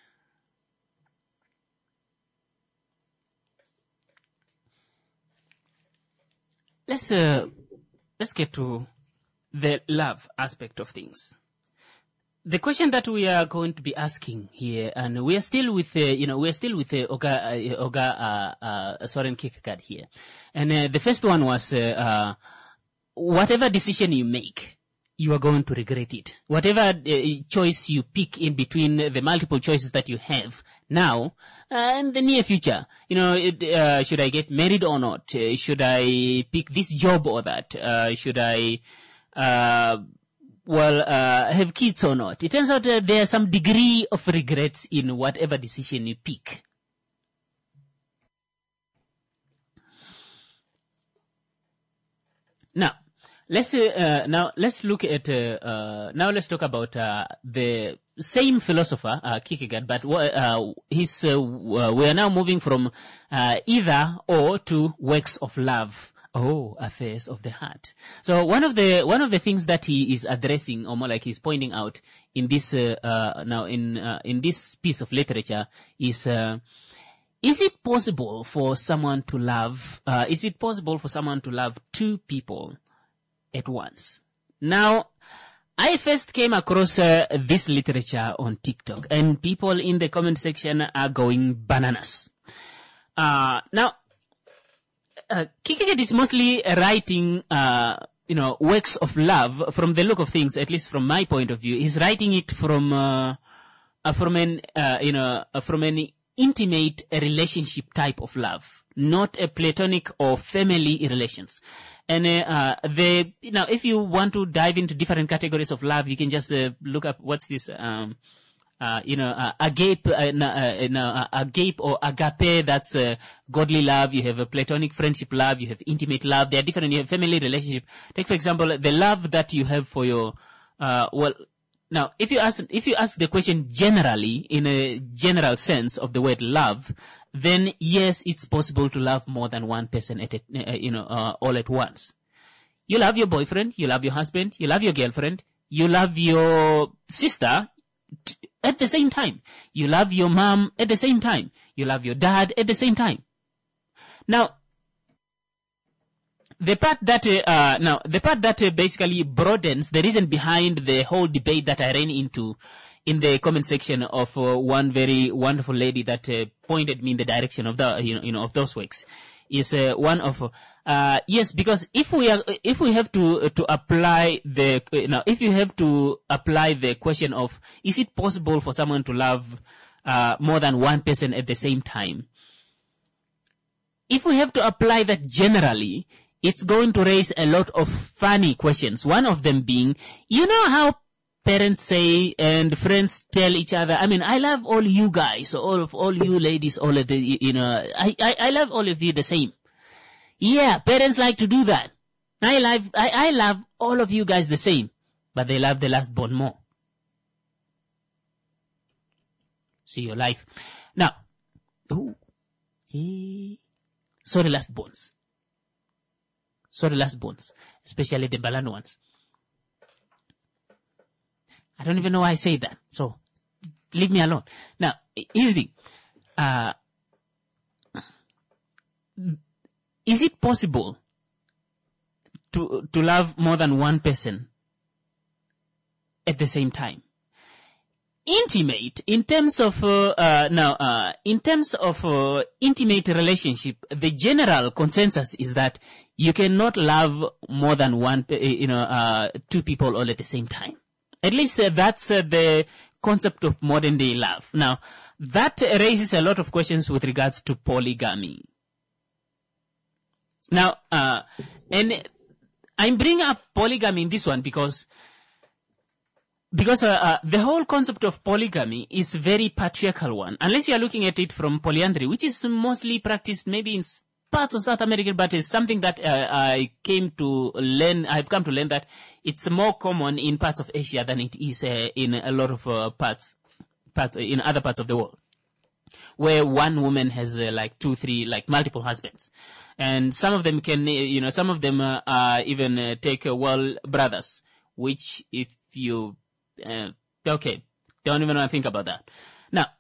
Let's uh, let's get to the love aspect of things. The question that we are going to be asking here, and we are still with, uh, you know, we are still with uh, Oga, uh, Oga, uh, uh, Soren Kierkegaard here. And uh, the first one was, uh, uh, whatever decision you make, you are going to regret it. Whatever uh, choice you pick in between the multiple choices that you have now uh, in the near future, you know, it, uh, should I get married or not? Uh, should I pick this job or that? Uh, should I uh, well, uh, have kids or not. It turns out uh, there's some degree of regrets in whatever decision you pick. Now, let's uh, now let's look at uh, uh, now let's talk about uh, the same philosopher, uh, Kierkegaard, but uh, his uh, we are now moving from uh, either or to works of love. Oh, affairs of the heart. So one of the one of the things that he is addressing, or more like he's pointing out in this uh, uh, now in uh, in this piece of literature is. Uh, Is it possible for someone to love, uh, is it possible for someone to love two people at once? Now, I first came across uh, this literature on TikTok, and people in the comment section are going bananas. Uh, now, uh, Kierkegaard is mostly writing, uh, you know, works of love from the look of things, at least from my point of view. He's writing it from, uh, uh from an, uh, you know, uh, from an intimate relationship type of love, not a platonic or family relations. And uh, uh, the you know, if you want to dive into different categories of love, you can just uh, look up what's this, um, uh, you know, uh, agape, uh, uh, uh, agape or agape. That's uh, godly love. You have a platonic friendship love. You have intimate love. They are different. You have family relationship. Take for example the love that you have for your uh, well. Now, if you ask, if you ask the question generally, in a general sense of the word love, then yes, it's possible to love more than one person at a, uh, you know, uh, all at once. You love your boyfriend, you love your husband, you love your girlfriend, you love your sister t- at the same time. You love your mom at the same time. You love your dad at the same time. Now, The part that, uh, now, the part that uh, basically broadens the reason behind the whole debate that I ran into in the comment section of uh, one very wonderful lady that uh, pointed me in the direction of the, you know, you know, of those works is uh, one of, uh, yes, because if we are, if we have to, uh, to apply the, you know, if you have to apply the question of, is it possible for someone to love, uh, more than one person at the same time? If we have to apply that generally, it's going to raise a lot of funny questions. One of them being, you know how parents say and friends tell each other, I mean, I love all you guys, all of all you ladies, all of the, you know, I, I, I love all of you the same. Yeah, parents like to do that. I love, I, I love all of you guys the same, but they love the last born more. See your life. Now, oh, eh, sorry, last borns. Sorry, last bones, especially the Balan ones. I don't even know why I say that. So, leave me alone. Now, here's the thing. Uh, is it possible to, to love more than one person at the same time? Intimate, in terms of, uh, uh, now, uh, in terms of, uh, intimate relationship, the general consensus is that you cannot love more than one, you know, uh, two people all at the same time. At least uh, that's uh, the concept of modern day love. Now, that raises a lot of questions with regards to polygamy. Now, uh, and I'm bringing up polygamy in this one because Because uh, uh, the whole concept of polygamy is a very patriarchal one. Unless you are looking at it from polyandry, which is mostly practiced maybe in parts of South America, but it's something that uh, I came to learn, I've come to learn that it's more common in parts of Asia than it is uh, in a lot of uh, parts, parts in other parts of the world, where one woman has uh, like two, three, like multiple husbands. And some of them can, you know, some of them uh, uh, even uh, take uh, well brothers, which if you Uh, okay, don't even want to think about that. Now,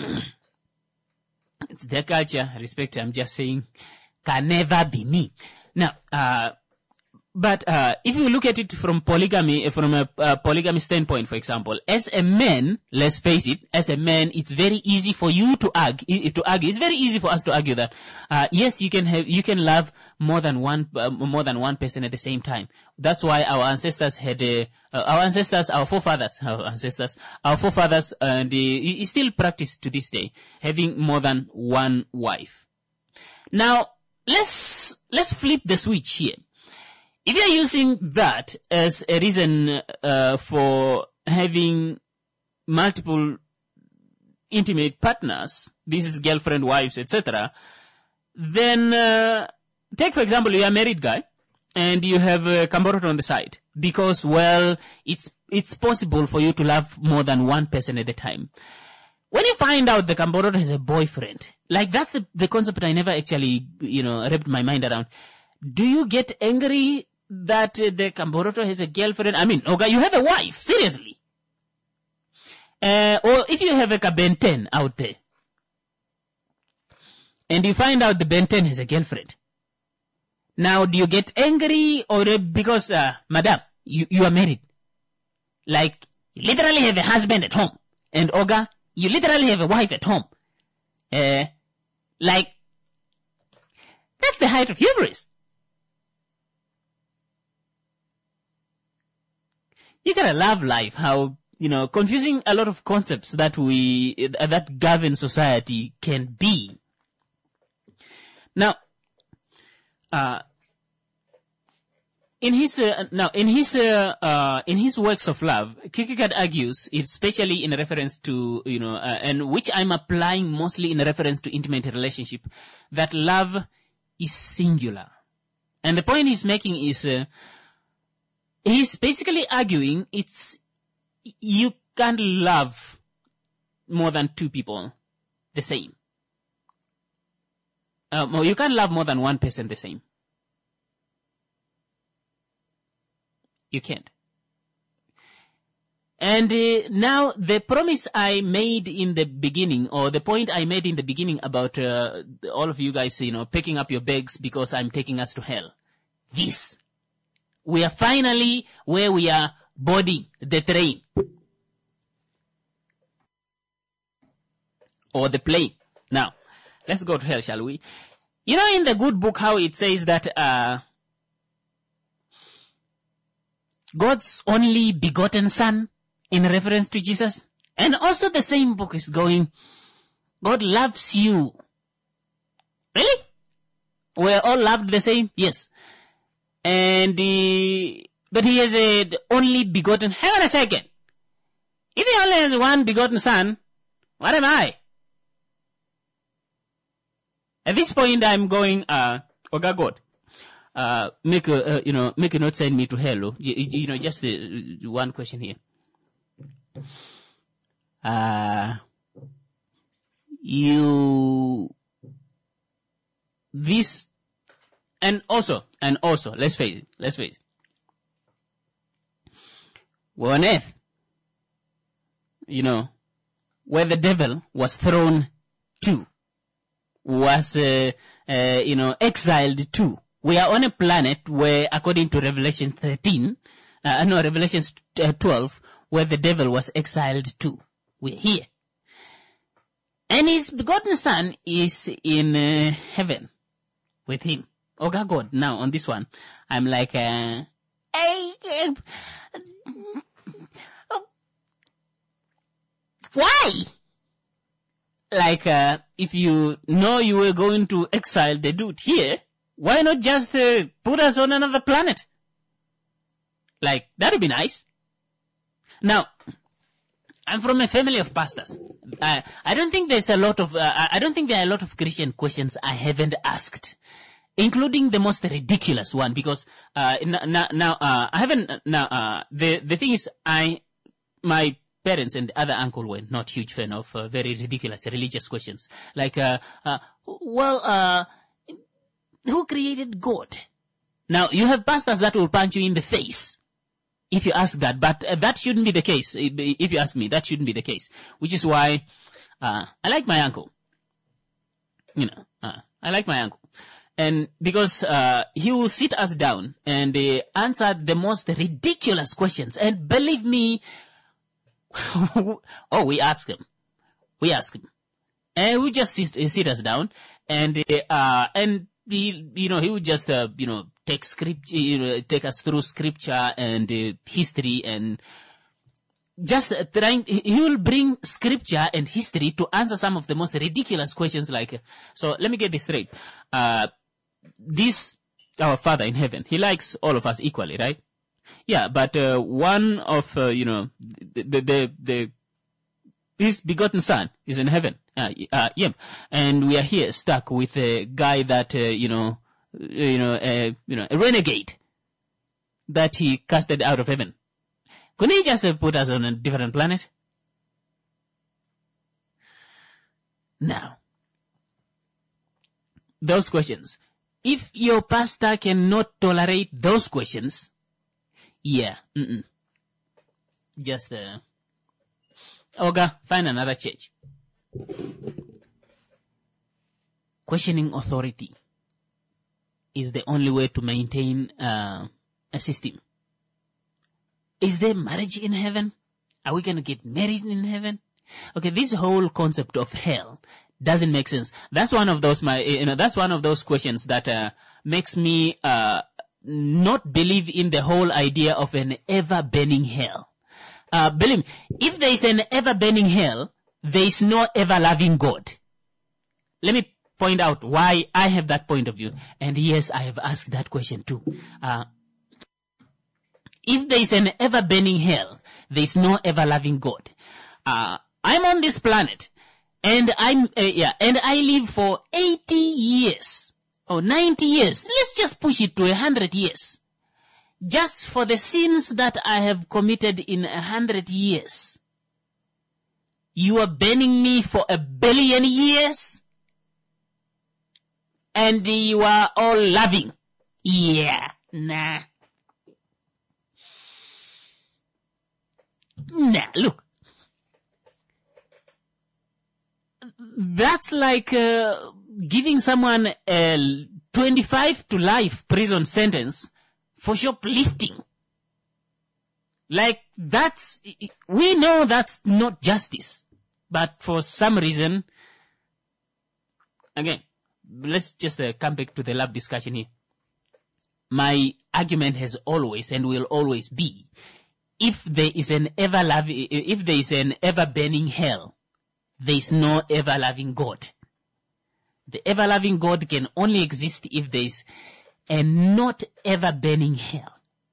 it's their culture, respect, I'm just saying, can never be me. Now, uh, but uh, if you look at it from polygamy, from a uh, polygamy standpoint, for example, as a man, let's face it, as a man, it's very easy for you to argue. To argue, it's very easy for us to argue that uh, yes, you can have, you can love more than one, uh, more than one person at the same time. That's why our ancestors had a, uh, our ancestors, our forefathers, our ancestors, our forefathers, and uh, it's still practiced to this day, having more than one wife. Now, let's let's flip the switch here. if you're using that as a reason uh, for having multiple intimate partners, this is girlfriend, wives, et cetera, then uh, take, for example, you're a married guy and you have a Kamboroto on the side because, well, it's it's possible for you to love more than one person at a time. When you find out the Kamboroto has a boyfriend, like that's the, the concept I never actually, you know, wrapped my mind around. Do you get angry that uh, the Kamboroto has a girlfriend? I mean, okay, you have a wife, seriously. Uh, or if you have like a Ben ten out there, and you find out the Ben ten has a girlfriend, now do you get angry or uh, because, uh, madam, you, you are married? Like, you literally have a husband at home, and Oga, you literally have a wife at home. Uh, like, that's the height of hubris. You gotta love life, how, you know, confusing a lot of concepts that we, uh, that govern society can be. Now, uh, in his, uh, now, in his, uh, uh, in his works of love, Kierkegaard argues, especially in reference to, you know, uh, and which I'm applying mostly in reference to intimate relationship, that love is singular. And the point he's making is, uh, he's basically arguing it's, you can't love more than two people the same. Um, or you can't love more than one person the same. You can't. And uh, now the promise I made in the beginning, or the point I made in the beginning about uh, all of you guys, you know, picking up your bags because I'm taking us to hell. This. We are finally where we are boarding the train. Or the plane. Now, let's go to hell, shall we? You know in the good book how it says that uh, God's only begotten son in reference to Jesus? And also the same book is going, God loves you. Really? We're all loved the same? Yes. And uh, but he has a only begotten. Hang on a second. If he only has one begotten son, what am I? At this point, I'm going, uh, Oga God, uh, make a, uh, you know, make a note, send me to hell. Oh. You, you know, just uh, one question here. Uh, you, this, and also, and also, let's face it, let's face it. We're on earth, you know, where the devil was thrown to, was, uh, uh, you know, exiled to. We are on a planet where, according to Revelation thirteen, uh, no, Revelation twelve, where the devil was exiled to. We're here. And his begotten son is in uh, heaven with him. Oh God, now on this one, I'm like, uh, I, uh, why? Like, uh, if you know you were going to exile the dude here, why not just uh, put us on another planet? Like, that'd be nice. Now, I'm from a family of pastors. Uh, I don't think there's a lot of, uh, I don't think there are a lot of Christian questions I haven't asked, including the most ridiculous one, because, uh, now, now, uh, I haven't, now, uh, the, the thing is, I, my parents and the other uncle were not huge fan of uh, very ridiculous religious questions. Like, uh, uh, well, uh, who created God? Now, you have pastors that will punch you in the face if you ask that, but uh, that shouldn't be the case. If you ask me, that shouldn't be the case. Which is why, uh, I like my uncle. You know, uh, I like my uncle. And because, uh, he will sit us down and uh, answer the most ridiculous questions. And believe me, oh, we ask him. We ask him. And we just sit, sit us down and, uh, and he, you know, he would just, uh, you know, take script, you know, take us through scripture and uh, history and just uh, trying, he will bring scripture and history to answer some of the most ridiculous questions like, uh, so let me get this straight. Uh, this our Father in heaven, he likes all of us equally, right? Yeah, but uh, one of, uh, you know, the, the, the, the, his begotten Son is in heaven. Uh, uh, yeah. And we are here stuck with a guy that, uh, you know, you know, uh, you know, a renegade that he casted out of heaven. Couldn't he just have put us on a different planet? Now, those questions. If your pastor cannot tolerate those questions, yeah, mm-mm. just, uh, Oga, find another church. Questioning authority is the only way to maintain uh, a system. Is there marriage in heaven? Are we going to get married in heaven? Okay, this whole concept of hell doesn't make sense. That's one of those my you know that's one of those questions that uh, makes me uh, not believe in the whole idea of an ever-burning hell. Uh, believe me, if there is an ever-burning hell, there is no ever-loving God. Let me point out why I have that point of view. And yes, I have asked that question too. Uh, if there is an ever-burning hell, there is no ever-loving God. Uh, I'm on this planet, and I'm uh, yeah, and I live for eighty years or ninety years. Let's just push it to a hundred years. Just for the sins that I have committed in a hundred years. You are burning me for a billion years? And you are all loving? Yeah, nah. Nah, look. That's like uh, giving someone a twenty-five to life prison sentence for shoplifting. Like, that's, we know that's not justice. But for some reason, again, let's just uh, come back to the love discussion here. My argument has always and will always be, if there is an ever loving, if there is an ever burning hell, there is no ever loving God. The ever loving God can only exist if there is a not ever burning hell.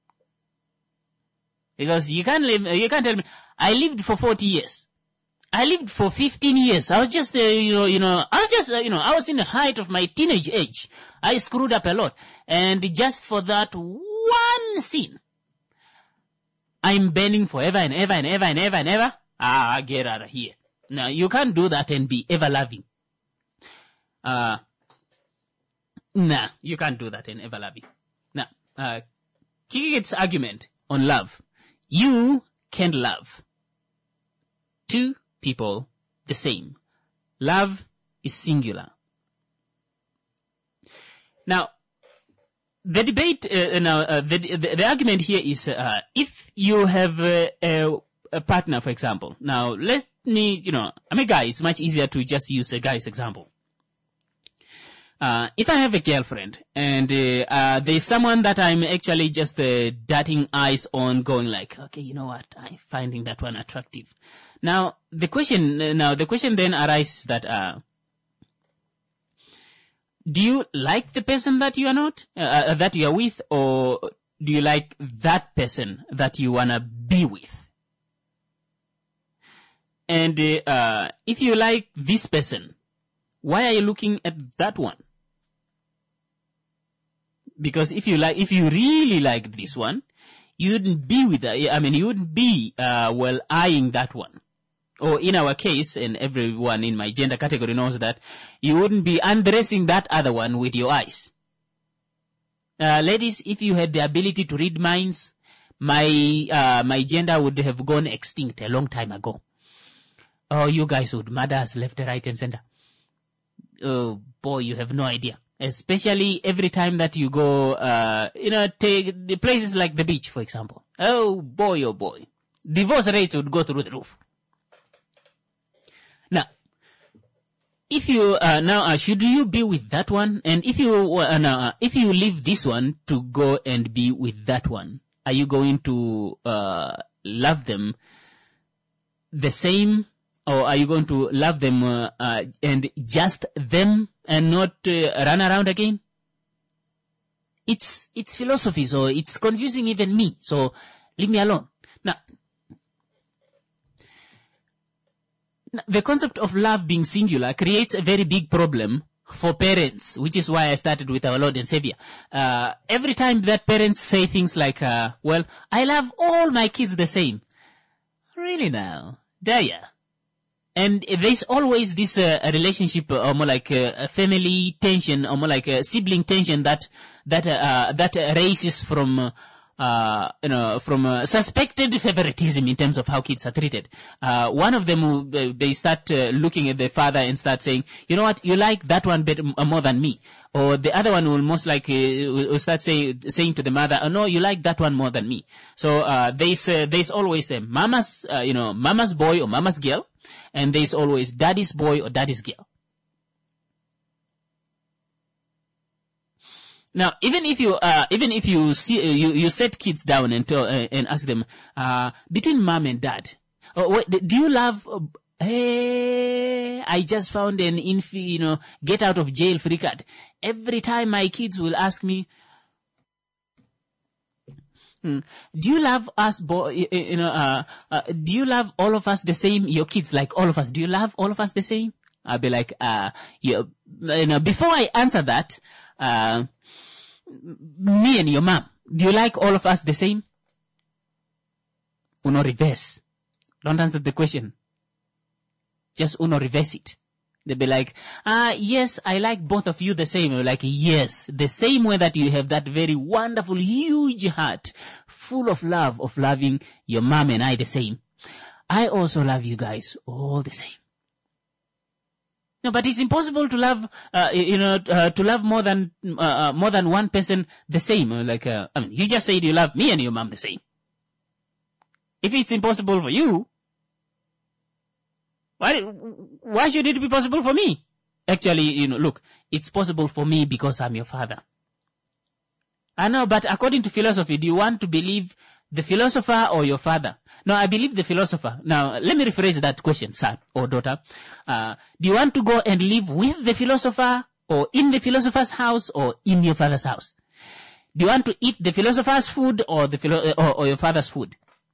Because you can't live, you can't tell me, I lived for forty years. I lived for fifteen years. I was just, uh, you know, you know, I was just, uh, you know, I was in the height of my teenage age. I screwed up a lot. And just for that one sin, I'm burning forever and ever and ever and ever and ever. Ah, get out of here. Now, you can't do that and be ever loving. Uh, nah, you can't do that and ever loving. Now, uh, Kiki's argument on love. You can't love two people the same. Love is singular. Now, the debate, uh, now, uh, the, the, the argument here is, uh, if you have uh, a, a partner, for example. Now, let me, you know, I'm a guy. It's much easier to just use a guy's example. Uh, if I have a girlfriend and uh, uh, there's someone that I'm actually just uh, darting eyes on, going like, okay, you know what, I'm finding that one attractive. Now the question, uh, now the question then arises that, uh, do you like the person that you are not, uh, uh, that you are with, or do you like that person that you wanna be with? And uh, uh, if you like this person, why are you looking at that one? Because if you like, if you really like this one, you wouldn't be with that. I mean, you wouldn't be, uh, well, eyeing that one. Or in our case, and everyone in my gender category knows that, you wouldn't be undressing that other one with your eyes. Uh, ladies, if you had the ability to read minds, my, uh, my gender would have gone extinct a long time ago. Oh, you guys would murder us left, right, and center. Oh boy, you have no idea. Especially every time that you go, uh, you know, take the places like the beach, for example. Oh boy, oh boy. Divorce rates would go through the roof. Now, if you, uh, now, uh, should you be with that one? And if you, uh, now, uh, if you leave this one to go and be with that one, are you going to, uh, love them the same? Or are you going to love them uh, uh, and just them and not uh, run around again? it's, it's philosophy, so it's confusing even me. So leave me alone. Now, the concept of love being singular creates a very big problem for parents, which is why I started with our Lord and Savior. Uh, every time that parents say things like, uh, well, I love all my kids the same. Really now? Dare ya? And there's always this uh, a relationship, or more like uh, a family tension, or more like a sibling tension that that uh, that arises from uh, uh, you know from uh, suspected favoritism in terms of how kids are treated. Uh, one of them will, they start uh, looking at the father and start saying, you know what, you like that one better uh, more than me, or the other one will most likely uh, will start saying saying to the mother, oh no, you like that one more than me. So uh, there's uh, there's always a mama's uh, you know mama's boy or mama's girl. And there's always daddy's boy or daddy's girl. Now, even if you, uh, even if you see, uh, you, you set kids down and tell, uh, and ask them, uh, between mom and dad, uh, wait, do you love, uh, hey, I just found an inf, you know, get out of jail free card. Every time my kids will ask me, Hmm. Do you love us, boy? You know, uh, uh, do you love all of us the same? Your kids, like all of us. Do you love all of us the same? I'll be like, uh, you, you know, before I answer that, uh, me and your mom, do you like all of us the same? Uno reverse. Don't answer the question. Just uno reverse it. They'll be like, ah, yes, I like both of you the same. You're like, yes, the same way that you have that very wonderful, huge heart full of love of loving your mom and I the same. I also love you guys all the same. No, but it's impossible to love, uh, you know, uh, to love more than, uh, more than one person the same. Like, uh, I mean, you just said you love me and your mom the same. If it's impossible for you, why, why should it be possible for me? Actually, you know, look, it's possible for me because I'm your father. I know, but according to philosophy, do you want to believe the philosopher or your father? No, I believe the philosopher. Now, let me rephrase that question, son or daughter. Uh, do you want to go and live with the philosopher or in the philosopher's house or in your father's house? Do you want to eat the philosopher's food or the philo- or, or your father's food?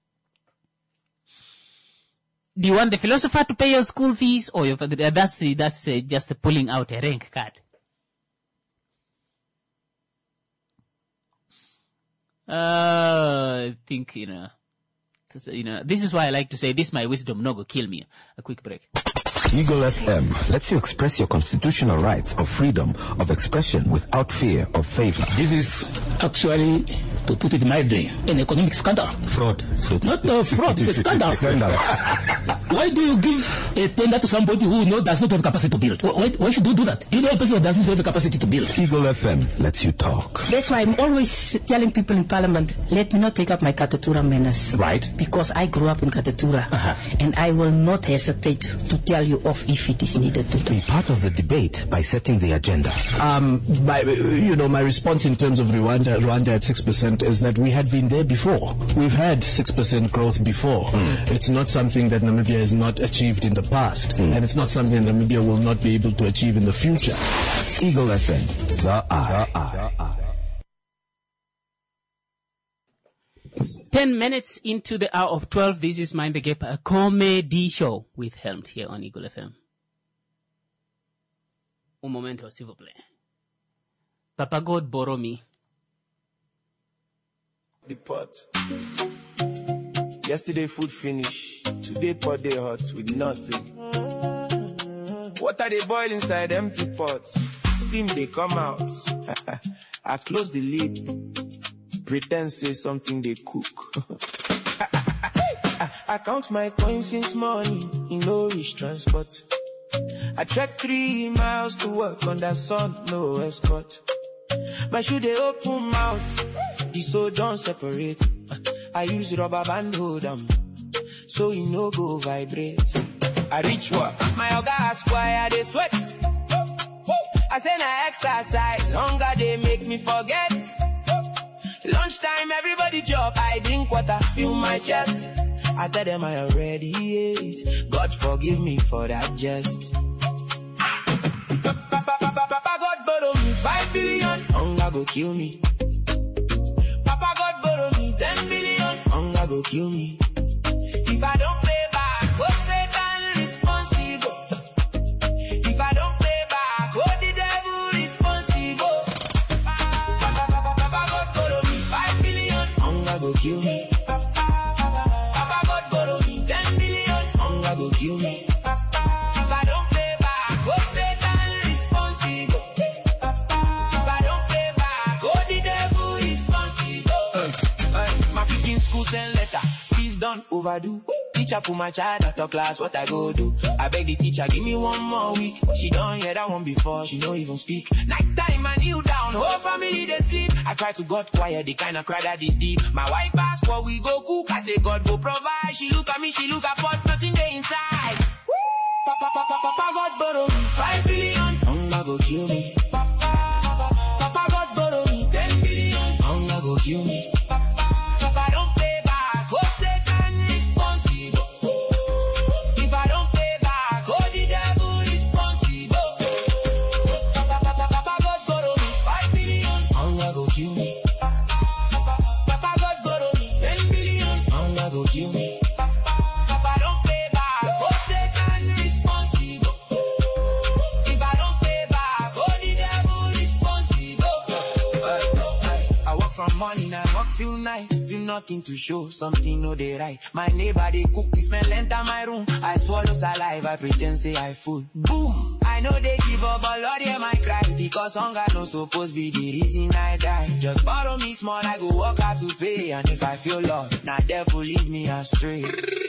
Do you want the philosopher to pay your school fees or your father? That's, that's uh, just pulling out a rank card. Uh, I think, you know, you know, this is why I like to say this, my wisdom no go kill me. A quick break. Eagle F M lets you express your constitutional rights of freedom of expression without fear of favor. This is actually, to put it mildly, an economic scandal. Fraud. So Not a fraud, it's a scandal. Scandal. Why do you give a tender to somebody who know, does not have capacity to build? Why, why should you do that? You know a person who doesn't have the capacity to build. Eagle F M lets you talk. That's why I'm always telling people in Parliament, let me not take up my Katatura manners. Right. Because I grew up in Katatura. Uh-huh. And I will not hesitate to tell you off if it is needed to do. Be part of the debate by setting the agenda. Um, by, you know, my response in terms of Rwanda, Rwanda at six percent is that we had been there before. We've had six percent growth before. Mm. It's not something that Namibia has not achieved in the past. Mm. And it's not something that Namibia will not be able to achieve in the future. Eagle F M, the eye. The eye. Ten minutes into the hour of twelve, this is Mind the Gap, a comedy show with Helmed here on Eagle F M. Un momento, s'il vous plaît. Papa God borrow me. The pot. Yesterday food finish. Today pot they hot with nothing. Water they boil inside empty pots. Steam they come out. I close the lid. Pretend say something they cook. I count my coins since morning. In no rich transport. I trek three miles to work on that sun, no escort. My shoe they open mouth, the soul don't separate. I use rubber band hold them, so you no go vibrate. I reach work, my oga ask why I they sweat. I say na exercise, hunger they make me forget. Lunchtime everybody job, I drink water, fill my chest. I tell them I already ate. God forgive me for that jest. Papa God borrow me five billion. hunger go kill me. Papa God borrow me ten billion, hunger go kill me. If I don't pay back, God Satan responsible. If I don't pay back, God the devil responsible. Papa, Papa, Papa God borrow me five billion, hunger go kill me. Papa God borrow me ten billion, hunger go kill me. If I don't pay back, God Satan responsible. If I don't pay back, God the devil responsible. Uh, uh, my picking school send letter, fees done overdue. Teacher put my child out of class, what I go do? I beg the teacher, give me one more week. She done hear that one before, she don't even speak. Night time I kneel down, whole family they sleep. I cry to God quiet, the kind of cry that is deep. My wife asked what we go cook, I say God go provide. She look at me, she look at pot, nothing there inside. Papa, Papa, Papa God borrow me five billion, hunger go kill me. Papa, Papa God borrow me ten billion, hunger go kill me. If I don't pay back, God Satan responsible. If I don't pay back, God the devil responsible. Papa, Papa, Papa God borrow me five billion, hunger go kill me. Papa God borrow me ten billion, hunger go kill me. If I don't pay back, God Satan responsible. If I don't pay back, God the devil responsible. I work from morning, I work till night. Still nothing to show, something no they right. My neighbor they cook, the smell enter my room. I swallow saliva, I pretend say I full. Boom! I know they give up, but Lord hear my cry. Because hunger no supposed be the reason I die. Just borrow me small, I go work hard to pay. And if I feel lost, now devil lead me astray.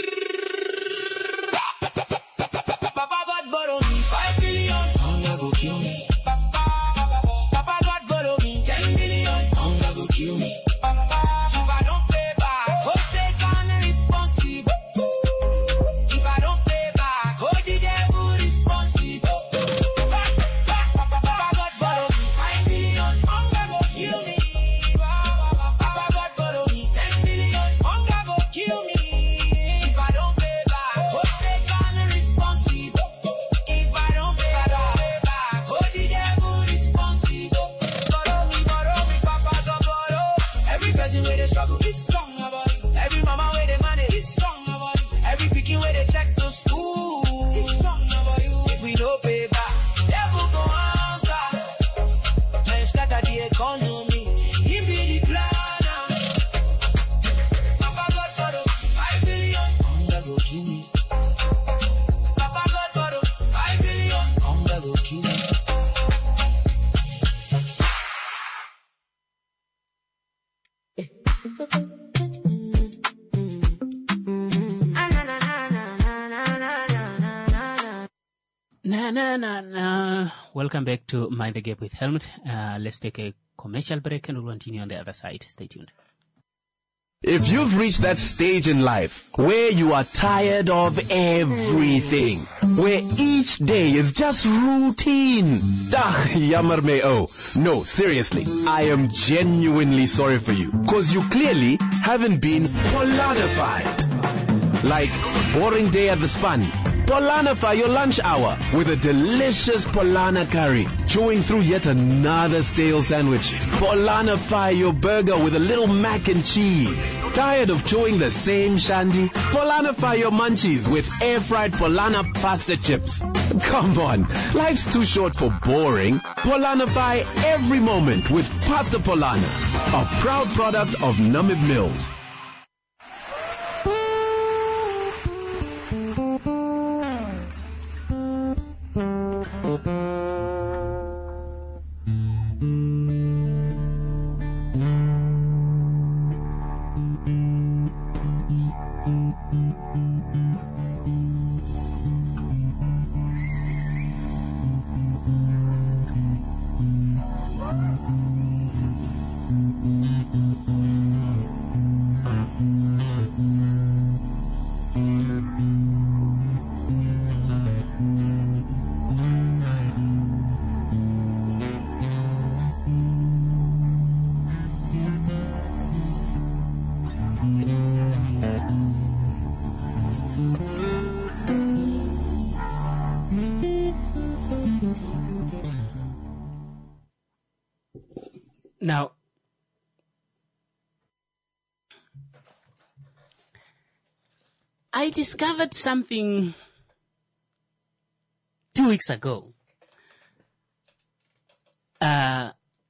Papa God borrow me five billion, hunger go kill me. Papa God borrow me ten billion, hunger go kill me. If I don't pay back, God Satan responsible. If I don't pay back, God the devil responsible. Papa God borrow me five billion, hunger go kill me. Papa God borrow me ten billion, hunger go kill me. If I don't pay back, God Satan responsible. If I don't pay back, God the devil responsible. Borrow me, borrow me, Papa God borrow. Every person where they struggle, this song about you. Every mama where they money, this song about you. Every picking where they check to school, this song about you. If we don't pay back, devil go answer. Man, scatter the economy, he be the planner. Papa God borrow five billion, hunger go kill me. Papa God borrow five billion, hunger go kill me. Na na na na. Welcome back to Mind the Gap with Helmut. Uh, let's take a commercial break and we'll continue on the other side. Stay tuned. If you've reached that stage in life where you are tired of everything, where each day is just routine, dah, jammer me oh. No, seriously, I am genuinely sorry for you, cause you clearly haven't been Polanified. Like, boring day at the Spun. Polanify your lunch hour with a delicious Polana curry, chewing through yet another stale sandwich. Polanify your burger with a little mac and cheese. Tired of chewing the same shandy? Polanify your munchies with air-fried Polana pasta chips. Come on, life's too short for boring. Polanify every moment with Pasta Polana, a proud product of Namib Mills. Now, I discovered something two weeks ago. Uh,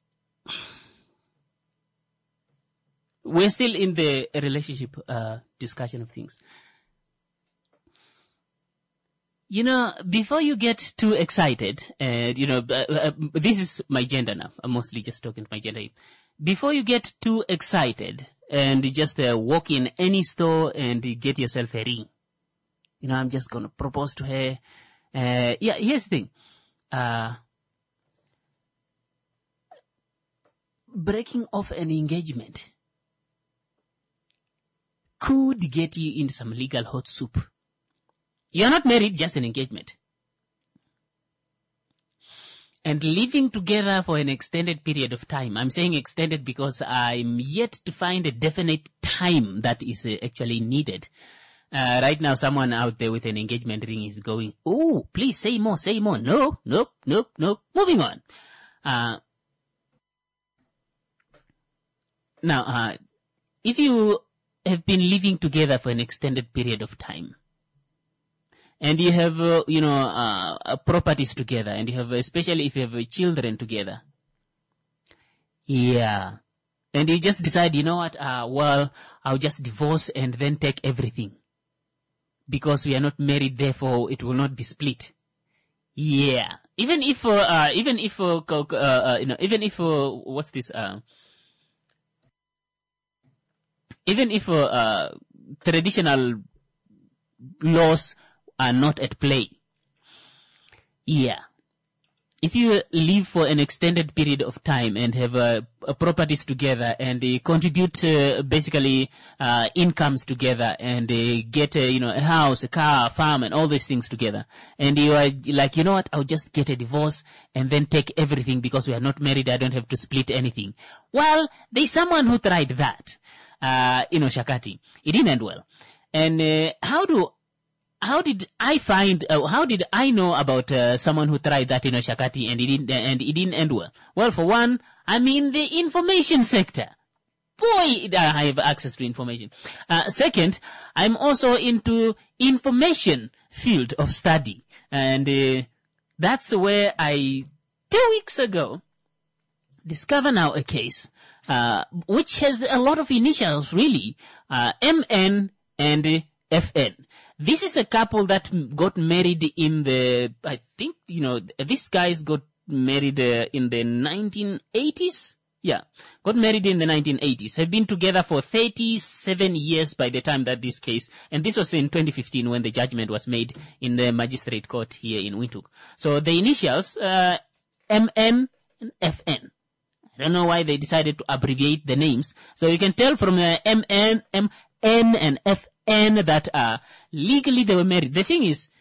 we're still in the relationship uh, discussion of things. You know, before you get too excited, and you know, uh, uh, this is my gender now. I'm mostly just talking to my gender. Before you get too excited and just uh, walk in any store and get yourself a ring, you know, I'm just going to propose to her. Uh, yeah, here's the thing. Uh, breaking off an engagement could get you into some legal hot soup. You're not married, just an engagement. And living together for an extended period of time. I'm saying extended because I'm yet to find a definite time that is uh, actually needed. Uh, right now, someone out there with an engagement ring is going, oh, please say more, say more. No, nope, nope, nope. Moving on. Uh, now, uh, if you have been living together for an extended period of time, and you have, uh, you know, uh, uh, properties together, and you have, especially if you have uh, children together. Yeah. And you just decide, you know what, uh, well, I'll just divorce and then take everything. Because we are not married, therefore it will not be split. Yeah. Even if, uh, uh even if, uh, uh, uh, you know, even if, uh, what's this, uh, even if, uh, uh traditional laws are not at play. Yeah. If you live for an extended period of time and have uh, uh, properties together and uh, contribute uh, basically uh, incomes together and uh, get a, you know, a house, a car, a farm and all these things together, and you are like, you know what, I'll just get a divorce and then take everything because we are not married, I don't have to split anything. Well, there's someone who tried that, uh, you know, Shakati. It didn't end well. And uh, how do How did I find, uh, how did I know about uh, someone who tried that in Oshakati and it didn't, and it didn't end well? Well, for one, I'm in the information sector. Boy, I have access to information. Uh, second, I'm also into information field of study. And uh, that's where I, two weeks ago, discover now a case, uh, which has a lot of initials, really, uh, M N and uh, F N. This is a couple that got married in the, I think, you know, these guys got married uh, in the nineteen eighties. Yeah, got married in the nineteen eighties. Have been together for thirty-seven years by the time that this case, and this was in twenty fifteen when the judgment was made in the magistrate court here in Windhoek. So the initials, uh, M N and F N. I don't know why they decided to abbreviate the names. So you can tell from uh, M N, M N and F N. And that uh, legally they were married. The thing is,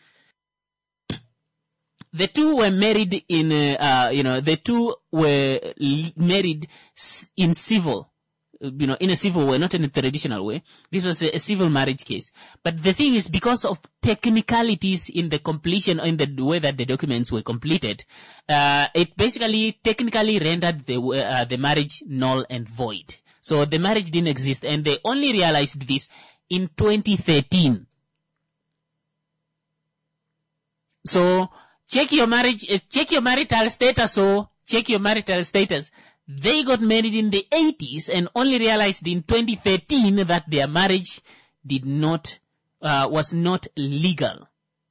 the two were married in, uh, uh, you know, the two were l- married in civil, you know, in a civil way, not in a traditional way. This was a, a civil marriage case. But the thing is, because of technicalities in the completion, in the way that the documents were completed, uh, it basically technically rendered the uh, the marriage null and void. So the marriage didn't exist, and they only realized this in twenty thirteen. So check your marriage, uh, check your marital status. So check your marital status. They got married in the eighties and only realized in twenty thirteen that their marriage did not, uh, was not legal.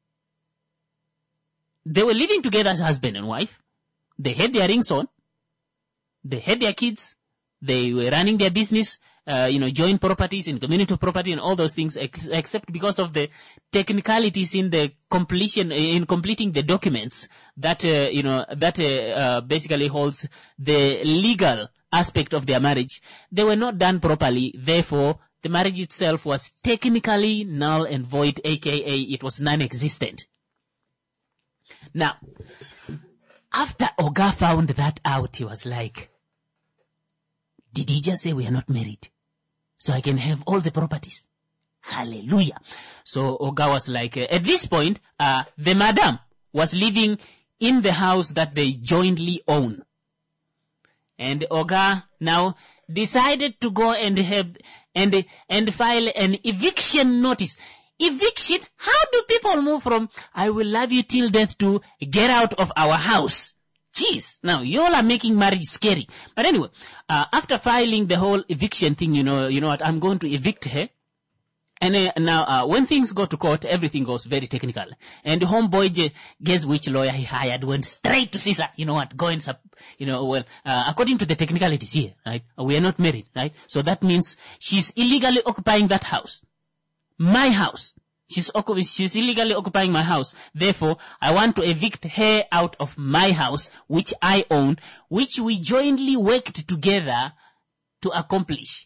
They were living together as husband and wife. They had their rings on. They had their kids. They were running their business. Uh, you know, joint properties and community property and all those things, ex- except because of the technicalities in the completion, in completing the documents that, uh, you know, that uh, uh, basically holds the legal aspect of their marriage. They were not done properly. Therefore, the marriage itself was technically null and void, aka it was non-existent. Now, after Oga found that out, he was like, did he just say we are not married? So I can have all the properties. Hallelujah. So Oga was like, uh, at this point, uh, the madam was living in the house that they jointly own. And Oga now decided to go and have and and file an eviction notice. Eviction? How do people move from "I will love you till death" to "get out of our house"? Jeez. Now you all are making marriage scary. But anyway, uh, after filing the whole eviction thing, you know, you know what? I'm going to evict her. And uh, now, uh, when things go to court, everything goes very technical. And the homeboy, j- guess which lawyer he hired, went straight to Caesar. You know what? Go and, sub, you know, well, uh, according to the technicalities here, right? We are not married, right? So that means she's illegally occupying that house. My house. She's, occup- she's illegally occupying my house. Therefore, I want to evict her out of my house, which I own, which we jointly worked together to accomplish.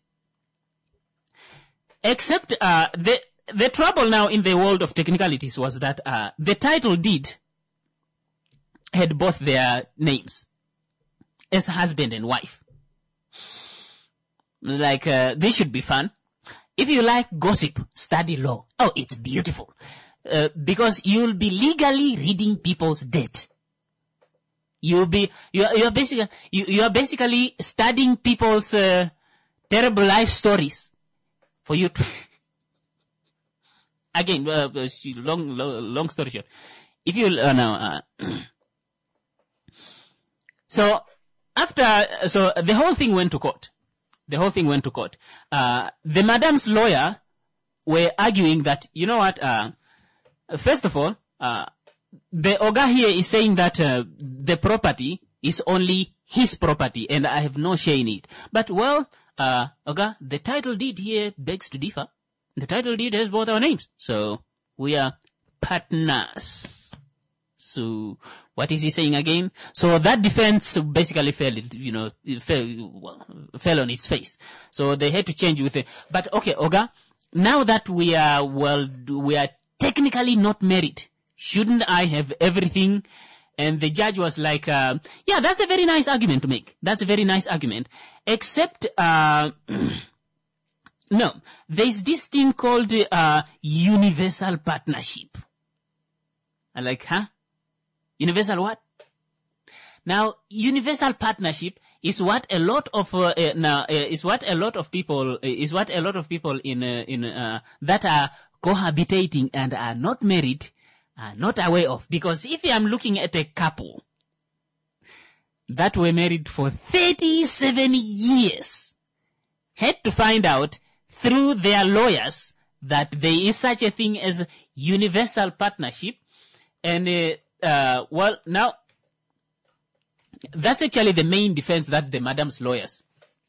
Except uh, the the trouble now in the world of technicalities was that uh, the title deed had both their names as husband and wife. Like, uh, this should be fun. If you like gossip, study law. Oh, it's beautiful. Uh, because you'll be legally reading people's debt. You'll be, you're, you're basically, you, you're basically studying people's uh, terrible life stories. For you to, again, uh, long, long, long story short. If you, uh, now, uh, so, after, so the whole thing went to court. The whole thing went to court. Uh, the madam's lawyer were arguing that, you know what, uh, first of all, uh, the Oga here is saying that, uh, the property is only his property and I have no share in it. But, well, Uh, Oga, the title deed here begs to differ. The title deed has both our names. So, we are partners. So, what is he saying again? So, that defense basically fell, you know, fell, fell on its face. So, they had to change with it. But, okay, Oga, now that we are, well, we are technically not married, shouldn't I have everything? And the judge was like, uh, yeah, that's a very nice argument to make. That's a very nice argument. Except, uh, no, there's this thing called, uh, universal partnership. I'm like, huh? Universal what? Now, universal partnership is what a lot of, uh, uh, now, uh, is what a lot of people, uh, is what a lot of people in, uh, in, uh, that are cohabitating and are not married are not aware of. Because if I'm looking at a couple that were married for thirty-seven years, had to find out through their lawyers that there is such a thing as universal partnership. And, uh, uh, well, now, that's actually the main defense that the madam's lawyers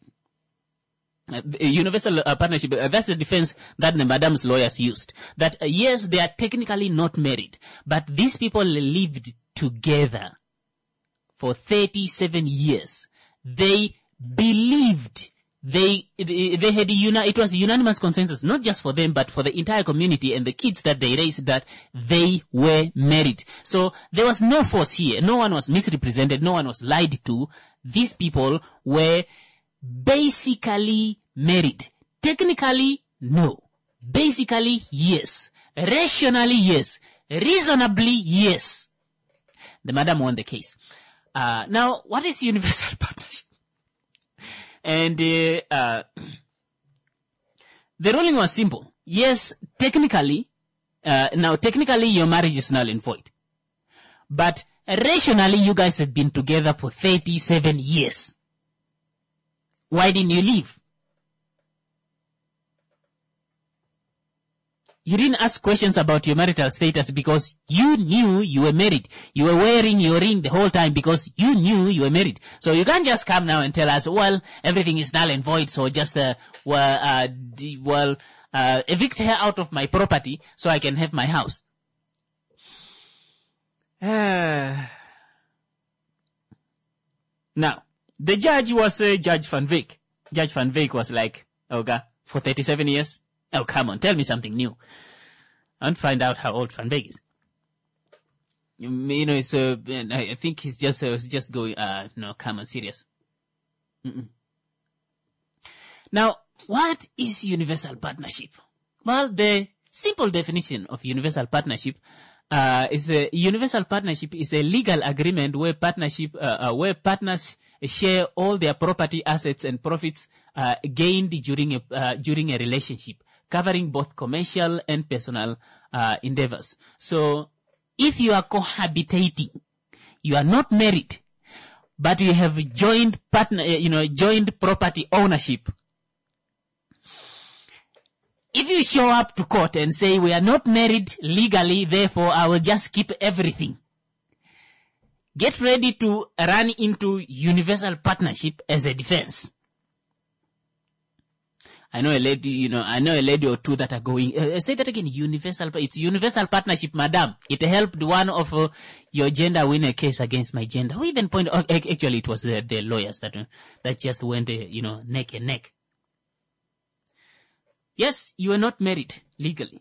Uh, universal uh, partnership, uh, that's the defense that the madam's lawyers used. That, uh, yes, they are technically not married, but these people lived together for thirty-seven years. They believed, they, they had, uni- it was unanimous consensus, not just for them, but for the entire community and the kids that they raised, that they were married. So there was no force here. No one was misrepresented. No one was lied to. These people were basically married. Technically, no. Basically, yes. Rationally, yes. Reasonably, yes. The madam won the case. Uh, now, what is universal partnership? And uh, uh, the ruling was simple. Yes, technically, uh, now technically your marriage is null and void. But rationally, you guys have been together for thirty-seven years. Why didn't you leave? You didn't ask questions about your marital status because you knew you were married. You were wearing your ring the whole time because you knew you were married. So you can't just come now and tell us, well, everything is null and void, so just, uh, well, uh, d- well, uh, evict her out of my property so I can have my house. Uh, now, the judge was uh, Judge Van Wyk. Judge Van Wyk was like, okay, for thirty-seven years? Oh, come on, tell me something new. I want to find out how old Van Wyk is. You, you know, it's, uh, I think he's just, uh, just going, uh, no, come on, serious. Mm-mm. Now, what is universal partnership? Well, the simple definition of universal partnership Uh, is a universal partnership is a legal agreement where partnership, uh, uh, where partners, share all their property, assets, and profits uh, gained during a uh, during a relationship, covering both commercial and personal uh, endeavors. So, if you are cohabitating, you are not married, but you have joined partner, you know, joined property ownership. If you show up to court and say, we are not married legally, therefore I will just keep everything, get ready to run into universal partnership as a defense. I know a lady, you know, I know a lady or two that are going, uh, say that again, universal, it's universal partnership, madam. It helped one of uh, your gender win a case against my gender. Who even pointed, uh, actually it was uh, the lawyers that, uh, that just went, uh, you know, neck and neck. Yes, you are not married legally.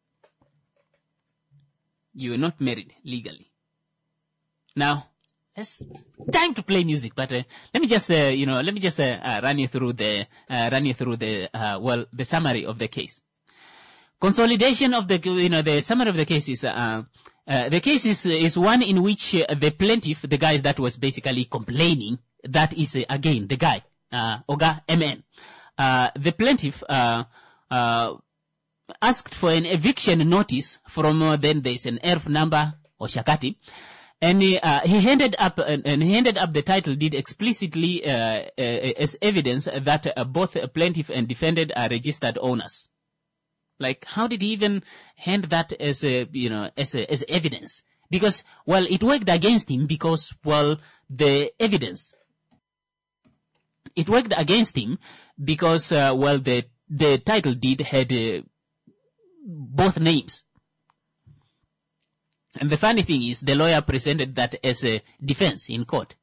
You are not married legally. Now, it's time to play music, but uh, let me just, uh, you know, let me just uh, uh, run you through the, uh, run you through the, uh, well, the summary of the case. Consolidation of the, you know, the summary of the case is, uh, uh, the case is, is one in which uh, the plaintiff, the guy that was basically complaining, that is, uh, again, the guy, uh, Oga M N. Uh, the plaintiff, uh, uh, asked for an eviction notice from, uh, then there's an E R F number or Shakati. And he, uh, he handed up, uh, and he handed up the title deed explicitly, uh, uh, as evidence that uh, both plaintiff and defendant are registered owners. Like, how did he even hand that as a, you know, as a, as evidence? Because, well, it worked against him because, well, the evidence, it worked against him because, uh, well, the, the title deed had, uh, both names. And the funny thing is, the lawyer presented that as a defense in court.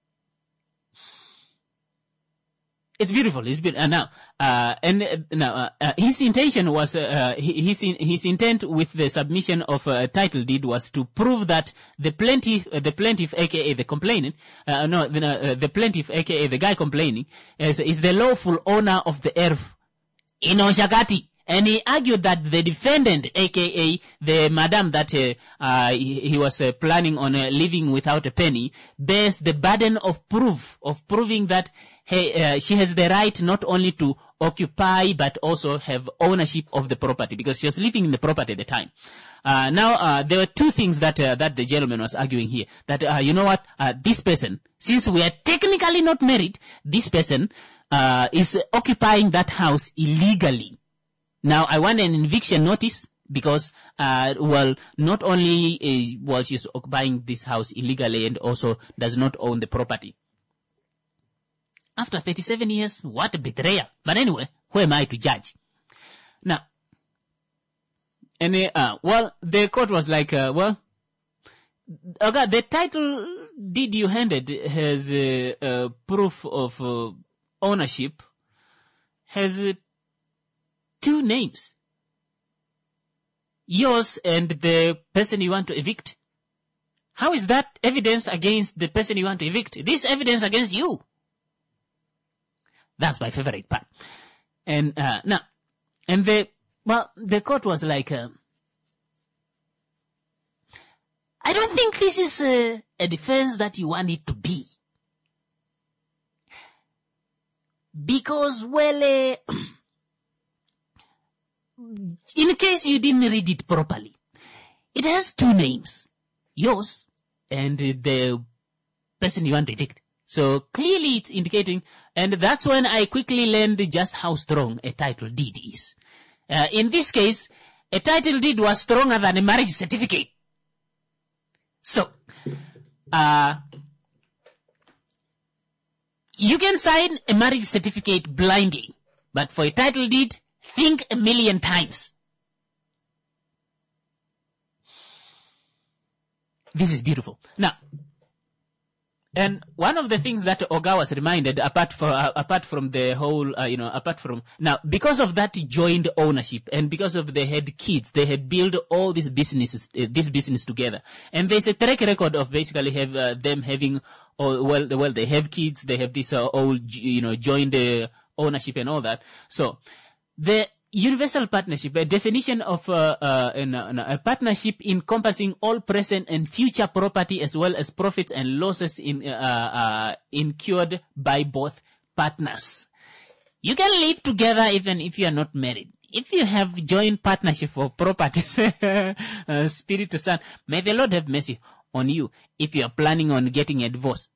It's beautiful. It's beautiful. Uh, now, uh, and uh, now, uh, uh, his intention was, uh, his his intent with the submission of a uh, title deed was to prove that the plaintiff, uh, the plaintiff, aka the complainant, uh, no, the, uh, the plaintiff, aka the guy complaining, is, is the lawful owner of the E R F in Oshakati. And he argued that the defendant, aka the madam that uh, uh, he, he was uh, planning on uh, living without a penny, bears the burden of proof, of proving that hey, uh, she has the right not only to occupy but also have ownership of the property because she was living in the property at the time. Uh, now, uh, there were two things that uh, that the gentleman was arguing here. That uh, you know what, uh, this person, since we are technically not married, this person uh, is occupying that house illegally. Now, I want an eviction notice because, uh, well, not only, uh, well, she's occupying this house illegally and also does not own the property. After thirty-seven years, what a betrayal. But anyway, who am I to judge? Now, and, uh, well, the court was like, uh, well, okay, the title deed you handed has, uh, uh proof of, uh, ownership, has, uh, two names. Yours and the person you want to evict. How is that evidence against the person you want to evict? This evidence against you. That's my favorite part. And, uh, now, and the, well, the court was like, uh, I don't think this is uh, a defense that you want it to be. Because, well, uh, in case you didn't read it properly, it has two names, yours and the person you want to evict. So clearly it's indicating, and that's when I quickly learned just how strong a title deed is. Uh, in this case, a title deed was stronger than a marriage certificate. So, uh, you can sign a marriage certificate blindly, but for a title deed, think a million times. This is beautiful. Now, and one of the things that Oga was reminded, apart from uh, apart from the whole, uh, you know, apart from now, because of that joined ownership, and because of they had kids, they had built all these businesses, uh, this business together, and there's a track record of basically have uh, them having, oh, well, well, they have kids, they have this uh, old, you know, joined uh, ownership and all that. So, the universal partnership, a definition of uh, uh, an, an, a partnership encompassing all present and future property as well as profits and losses in, uh, uh, incurred by both partners. You can live together even if you are not married. If you have joint partnership for properties, uh, spirit to son, may the Lord have mercy on you if you are planning on getting a divorce.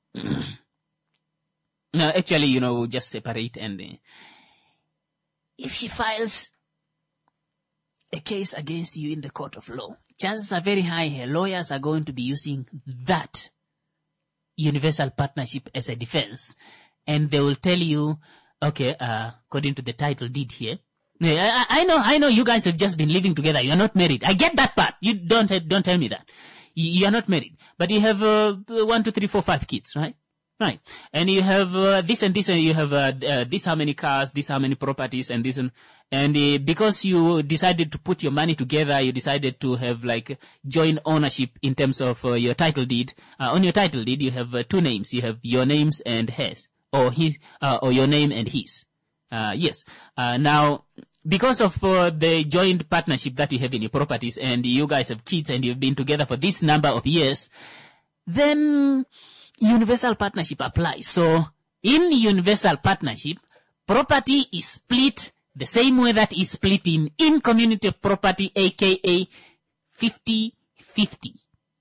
No, actually, you know, we'll just separate and uh, if she files a case against you in the court of law, chances are very high her lawyers are going to be using that universal partnership as a defense. And they will tell you, okay, uh, according to the title deed here, I, I know, I know you guys have just been living together. You're not married. I get that part. You don't, don't tell me that. You, you're not married. But you have, uh, one, two, three, four, five kids, right? Right. And you have, uh, this and this and you have, uh, uh, this how many cars, this how many properties and this and, and, uh, because you decided to put your money together, you decided to have like joint ownership in terms of uh, your title deed. Uh, on your title deed, you have uh, two names. You have your names and hers, or his, uh, or your name and his. Uh, yes. Uh, now, because of uh, the joint partnership that you have in your properties and you guys have kids and you've been together for this number of years, then universal partnership applies. So in universal partnership, property is split the same way that is split in, in community of property, aka fifty fifty.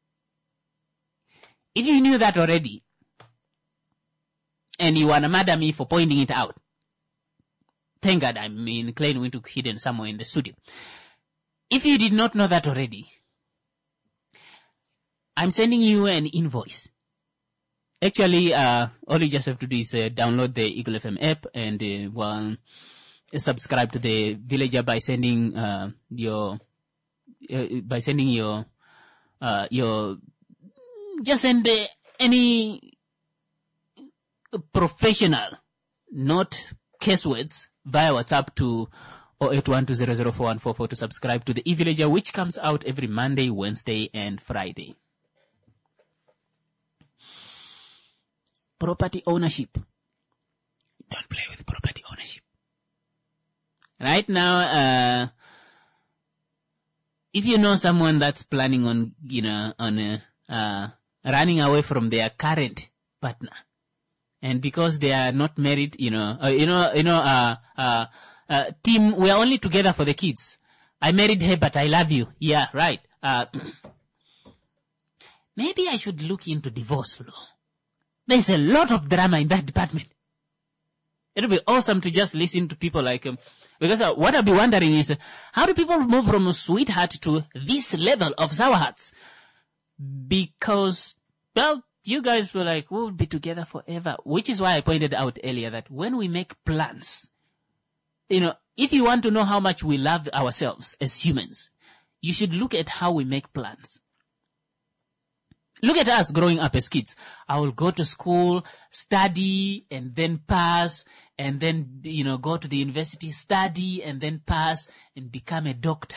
If you knew that already, and you want to murder me for pointing it out, thank God I'm in Klein Windhoek hidden somewhere in the studio. If you did not know that already, I'm sending you an invoice. Actually, uh, all you just have to do is uh, download the Eagle F M app and uh, well, subscribe to the Villager by sending uh, your uh, by sending your uh, your just send uh, any professional, not case words, via WhatsApp to zero eight one two zero zero four one four four to subscribe to the E-Villager, which comes out every Monday, Wednesday, and Friday. Property ownership. Don't play with property ownership. Right now, uh, if you know someone that's planning on, you know, on uh, uh, running away from their current partner, and because they are not married, you know, uh, you know, you know, uh, uh, uh, team, we are only together for the kids. I married her, but I love you. Yeah, right. Uh, maybe I should look into divorce law. There's a lot of drama in that department. It'll be awesome to just listen to people like, um, because uh, what I'll be wondering is, uh, how do people move from a sweetheart to this level of sour hearts? Because, well, you guys were like, we'll be together forever, which is why I pointed out earlier that when we make plans, you know, if you want to know how much we love ourselves as humans, you should look at how we make plans. Look at us growing up as kids. I will go to school, study, and then pass, and then, you know, go to the university, study, and then pass, and become a doctor.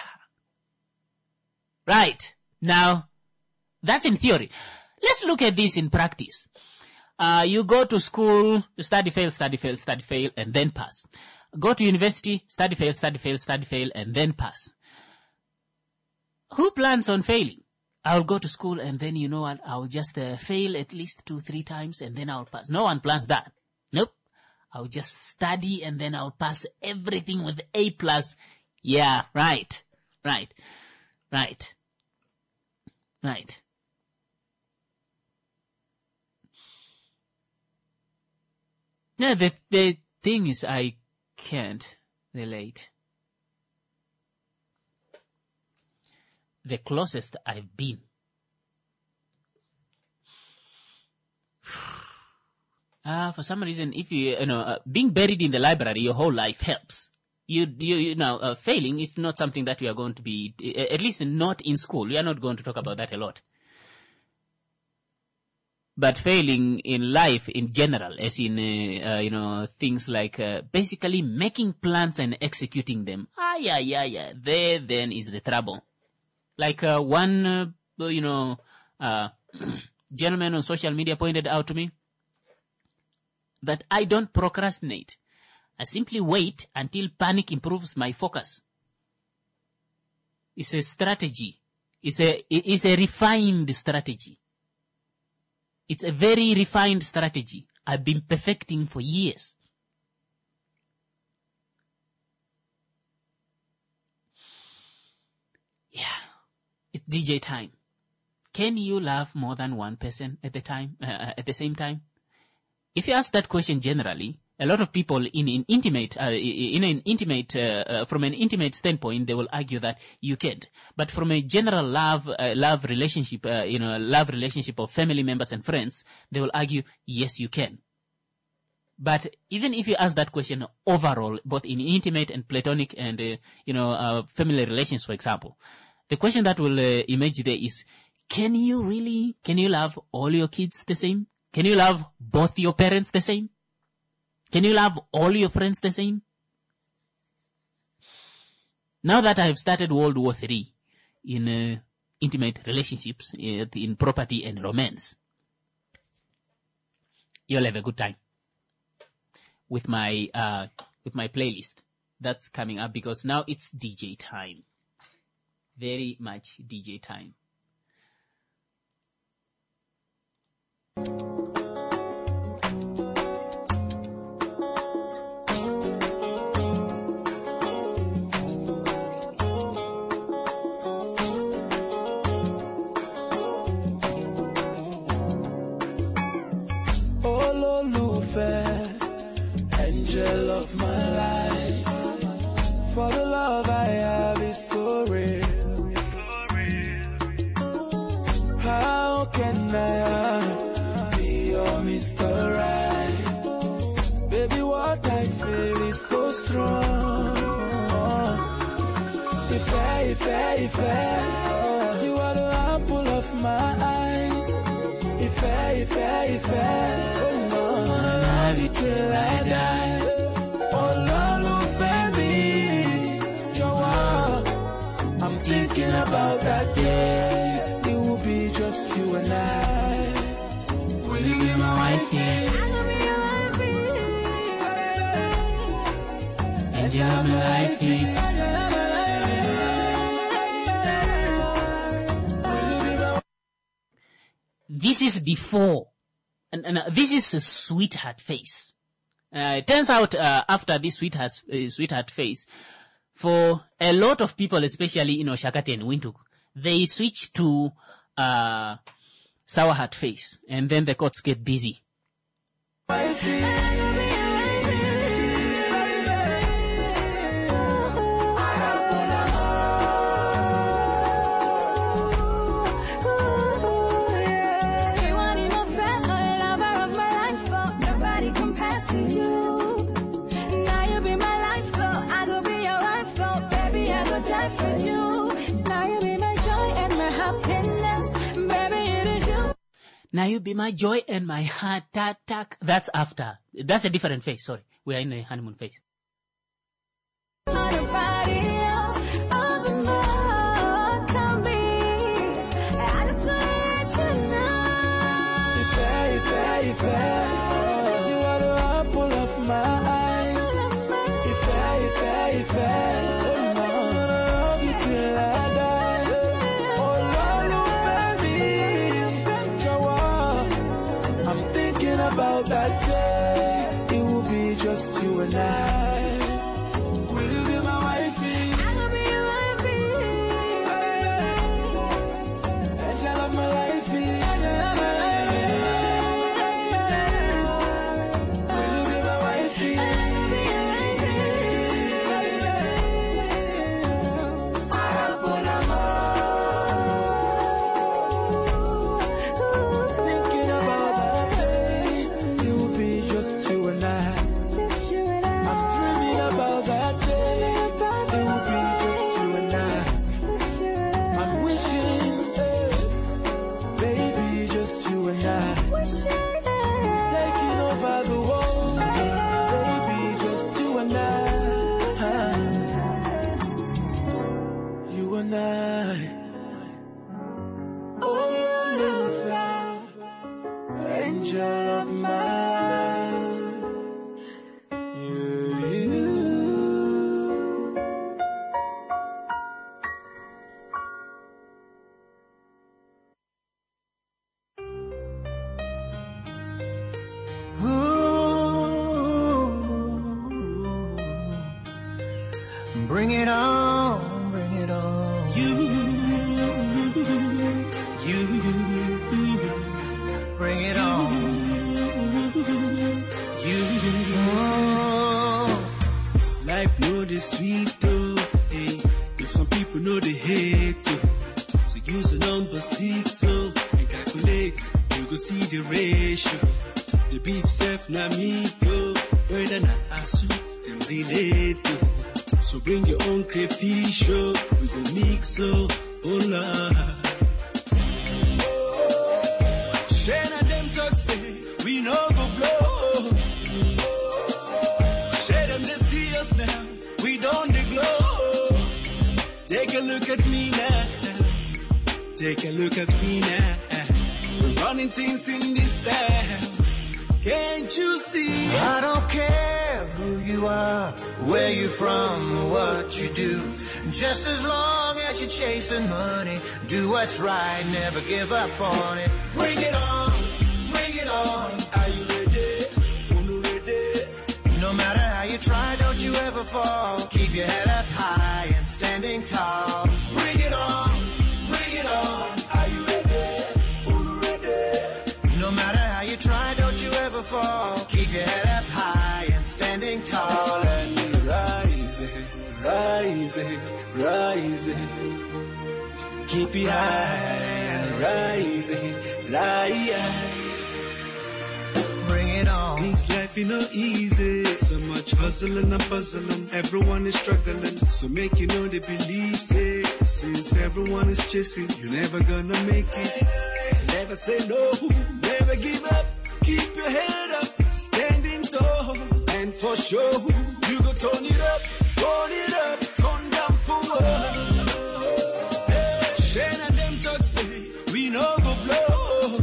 Right. Now, that's in theory. Let's look at this in practice. Uh, you go to school, study, fail, study, fail, study, fail, and then pass. Go to university, study, fail, study, fail, study, fail, and then pass. Who plans on failing? I'll go to school and then, you know what, I'll just uh, fail at least two, three times and then I'll pass. No one plans that. Nope. I'll just study and then I'll pass everything with A plus. Yeah, right, right, right, right. Yeah, the, the thing is I can't relate. The closest I've been. Ah, uh, for some reason, if you, you know, uh, being buried in the library your whole life helps. You, you, you know, uh, failing is not something that we are going to be, uh, at least not in school. We are not going to talk about that a lot. But failing in life in general, as in, uh, uh, you know, things like uh, basically making plans and executing them. Ah, yeah, yeah, yeah. There then is the trouble. Like uh, one, uh, you know, uh, gentleman on social media pointed out to me that I don't procrastinate. I simply wait until panic improves my focus. It's a strategy. It's a, it's a refined strategy. It's a very refined strategy I've been perfecting for years. Yeah, it's D J time. Can you love more than one person at the time, uh, at the same time? If you ask that question generally, a lot of people in an intimate, uh, in an intimate, uh, uh, from an intimate standpoint, they will argue that you can't. But from a general love, uh, love relationship, uh, you know, love relationship of family members and friends, they will argue, yes, you can. But even if you ask that question overall, both in intimate and platonic and, uh, you know, uh, family relations, for example, the question that will uh, emerge there is, can you really, can you love all your kids the same? Can you love both your parents the same? Can you love all your friends the same? Now that I have started World War Three in uh, intimate relationships, uh, in property and romance, you'll have a good time with my uh, with my playlist that's coming up, because now it's D J time. Very much D J time. Angel of my life, for the love I have is so real. How can I be your Mister Right? Baby, what I feel is so strong. If I, if I, if I, you are the apple of my eyes. If I, if I, if I, oh no, I love you till I die. I'm thinking about that day. It will be just you and I. Will you be my wife? Yeah. I'll be your wife. And you're my life. Yeah. This is before, and, and uh, this is a sweetheart phase. Uh, it turns out uh, after this sweetheart uh, sweetheart phase, for a lot of people, especially in Oshakati and Windhoek, they switch to uh, sour heart phase, and then the courts get busy. Now you be my joy and my heart attack. That's after. That's a different phase. Sorry. We are in a honeymoon phase. About that day, it will be just you and I. Will you be my wifey? I'll be your wifey. And shall love my lifey. Will you be my wifey? I'm dreaming Bring it on, bring it on. You, you, bring it on. You, oh. Life know the sweet though, hey. If some people know the hate too. So use the number six so and calculate. You go see the ratio. The beef self na me yo. Whether na asu them relate to. So bring your own crayfish show. We go mix so hola. Shana them talk say we no go blow. Share them they see us now. We don't they glow. Take a look at me now. Take a look at me now. We're running things in this town. Can't you see? I don't care who you are, where you're from, or what you do. Just as long as you're chasing money, do what's right, never give up on it. Bring it on, bring it on. Are you ready? Unu ready? No matter how you try, don't you ever fall. Keep your head up high and standing tall. Bring it on, bring it on. Are you ready? Unu ready? No matter how you try, don't you ever fall. Keep your head up high and standing tall. And rising, rising, rising. Keep it high, rising, rising. Bring it on. This life is not easy. So much hustling and puzzling. Everyone is struggling. So make you know they believe, say, since everyone is chasing, you're never gonna make it. Never say no, never give up. Keep your head up, standing tall. And for sure, you go turn it up, turn it up, turn down for what? Hey, Shane and them talk say, we no go blow.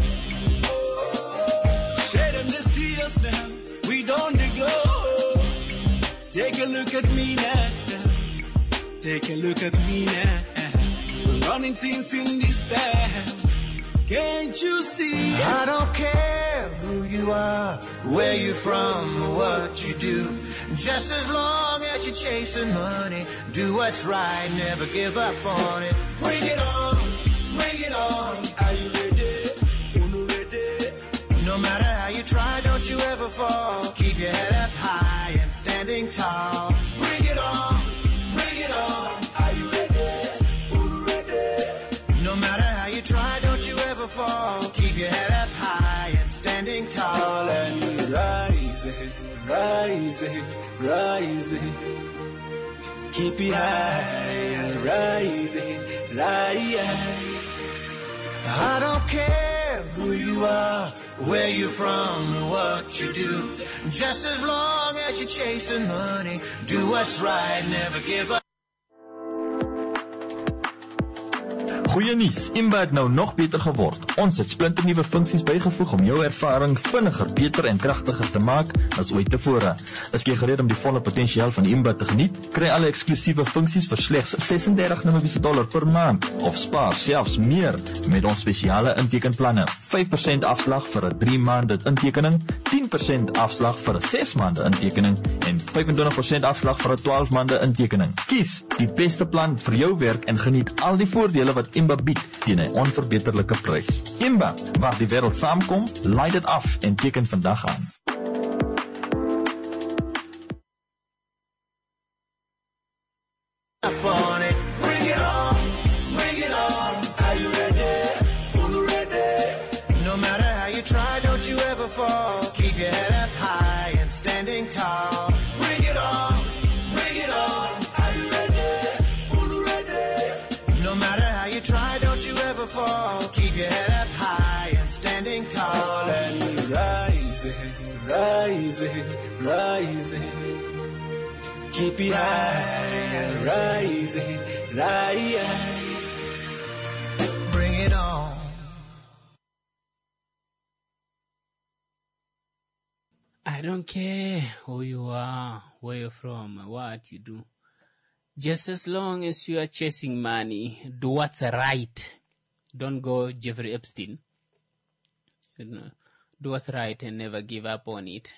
Share them they see us now, we don't they glow. Take a look at me now, take a look at me now. We're running things in this town. Can't you see? I don't care who you are, where you're from, or what you do. Just as long as you're chasing money, do what's right, never give up on it. Bring it on, bring it on. Are you ready? Unu ready? No matter how you try, don't you ever fall. Keep your head up high and standing tall. Bring it on, bring it on. Are you ready? Unu ready? No matter how you try, don't you ever fall. Keep your head up high and standing tall. And rising, rising, rising. Keep it high, rising, rising. I don't care who you are, where you're from, or what you do. Just as long as you're chasing money, do what's right, never give up. Goeie nuus, Imba het nou nog beter geword. Ons het splinternuwe funksies bygevoeg om jou ervaring vinniger, beter en kragtiger te maak as ooit tevore. Is jy gereed om die volle potensiaal van Imba te geniet? Kry alle eksklusiewe funksies vir slegs ses en dertig Namibiese dollar per maand of spaar selfs meer met ons spesiale intekenplanne. vyf persent afslag vir 'n drie maande intekening, tien persent afslag vir 'n ses maande intekening en vyf en twintig persent afslag vir 'n twaalf maande intekening. Kies die beste plan vir jou werk en geniet al die voordele wat Imba bied teen 'n onverbeterlike prys. Imba, waar die wêreld saamkom, laai dit af en teken vandag aan. Up on it. Bring it on, bring it on. Are you ready? Unu ready? No matter how you try, don't you ever fall. Keep your head up high and standing tall. Bring it on, bring it on. Are you ready? Unu ready? No matter how you try, don't you ever fall. Keep your head up high and standing tall. And rising, rising, rising. Keep it high, rising, rising. Bring it on. I don't care who you are, where you're from, what you do. Just as long as you are chasing money, do what's right. Don't go Jeffrey Epstein. You know, do what's right and never give up on it.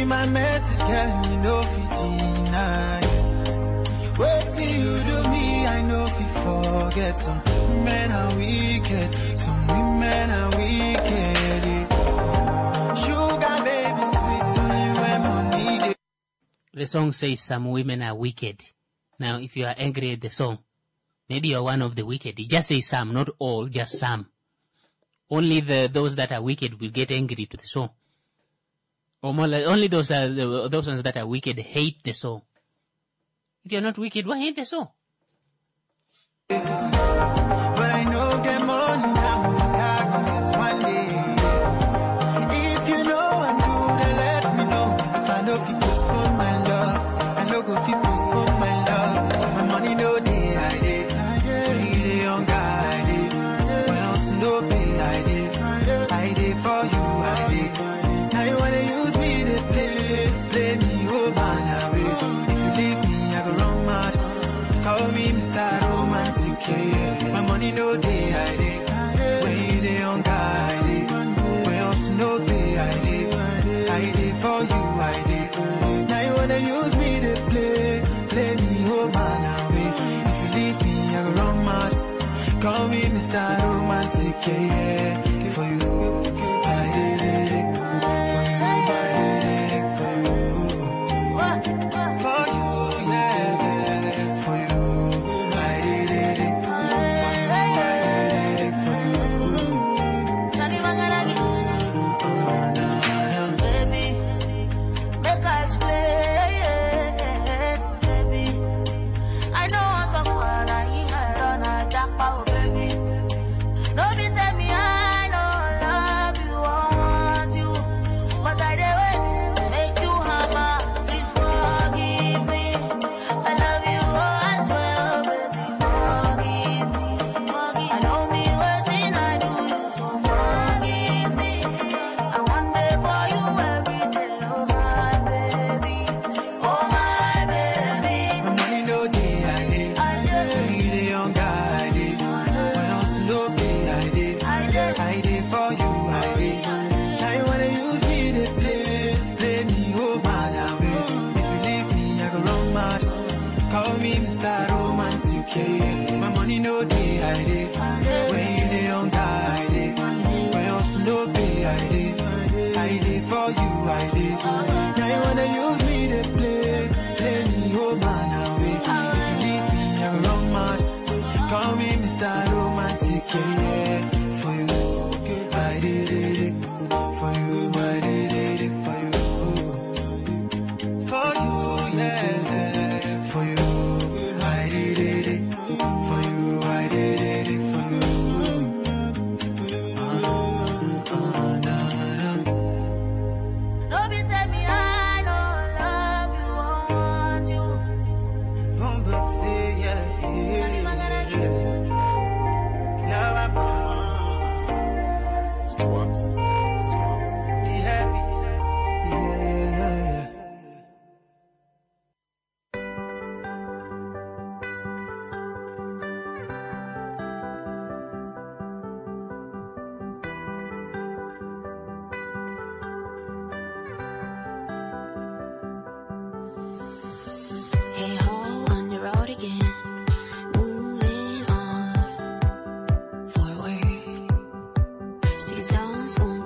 my message, girl, me no fit deny. Wait till you do me, I know if you forget. Some women are wicked, some women are wicked. Sugar baby sweet, only when money dey. The song says some women are wicked. Now, if you are angry at the song, maybe you're one of the wicked. It just says some, not all, just some. Only the those that are wicked will get angry to the song. Or more like, only those are the, those ones that are wicked hate the song. If you're not wicked, why hate the song? But I know get money now, I got one day. If you know and do, then let me know. Cause I know if you postpone my love, I know go if you postpone my love. My money no day, I did. When you the young guy, I did. When else no pay, I did. I did for you, I did. Now you wanna use me to play, play me, oh man, away. If you leave me, I go run mad. Call me Mister Romantic, yeah. My money no day, I did. When you the young guy, I did. When else no pay, I did. I did for you, I did. Now you wanna use me to play, play me, oh man, away. If you leave me, I go run mad. Call me Mister Romantic, yeah. For you, I did it. For you, I did it. For you, for you, yeah. For you, I did it. For you, I did it. For you. Baby, make I explain, baby. I know I'm so far, I ain't on a jackpot, baby. No be say me, I don't love you, I want you, but I dey wait to make you hammer. Please forgive me. I love you, oh I swear, baby, forgive me. I don't be waiting, I do you, so forgive me. I want day for you every day, oh my baby, oh my baby. My money no day, I did. When you the young guy, I did. When else no pay, I did. I did for you, I did. Now you wanna use me to play, play me, oh man, away. If you leave me, I go run mad. Call me Mister Romantic, yeah. My money no day, I did. When you the young guy, I did. When else no pay, I did. I did for you, I did. Now you wanna use me to play, play me, oh man, away. If you leave me, I go run mad. Call me Mister Romantic, yeah. For you, I did it. For you, I did it. For you, for you, yeah. For you, I did it. For you, I did it. For you. Uh, uh, nah, nah. No be say me, I don't love you, I want you. Come back, stay, yeah, yeah. Now I'm Swaps. Swaps. heavy. Yeah, yeah, yeah. Hey ho, on the road again, moving on forward. Seasons won't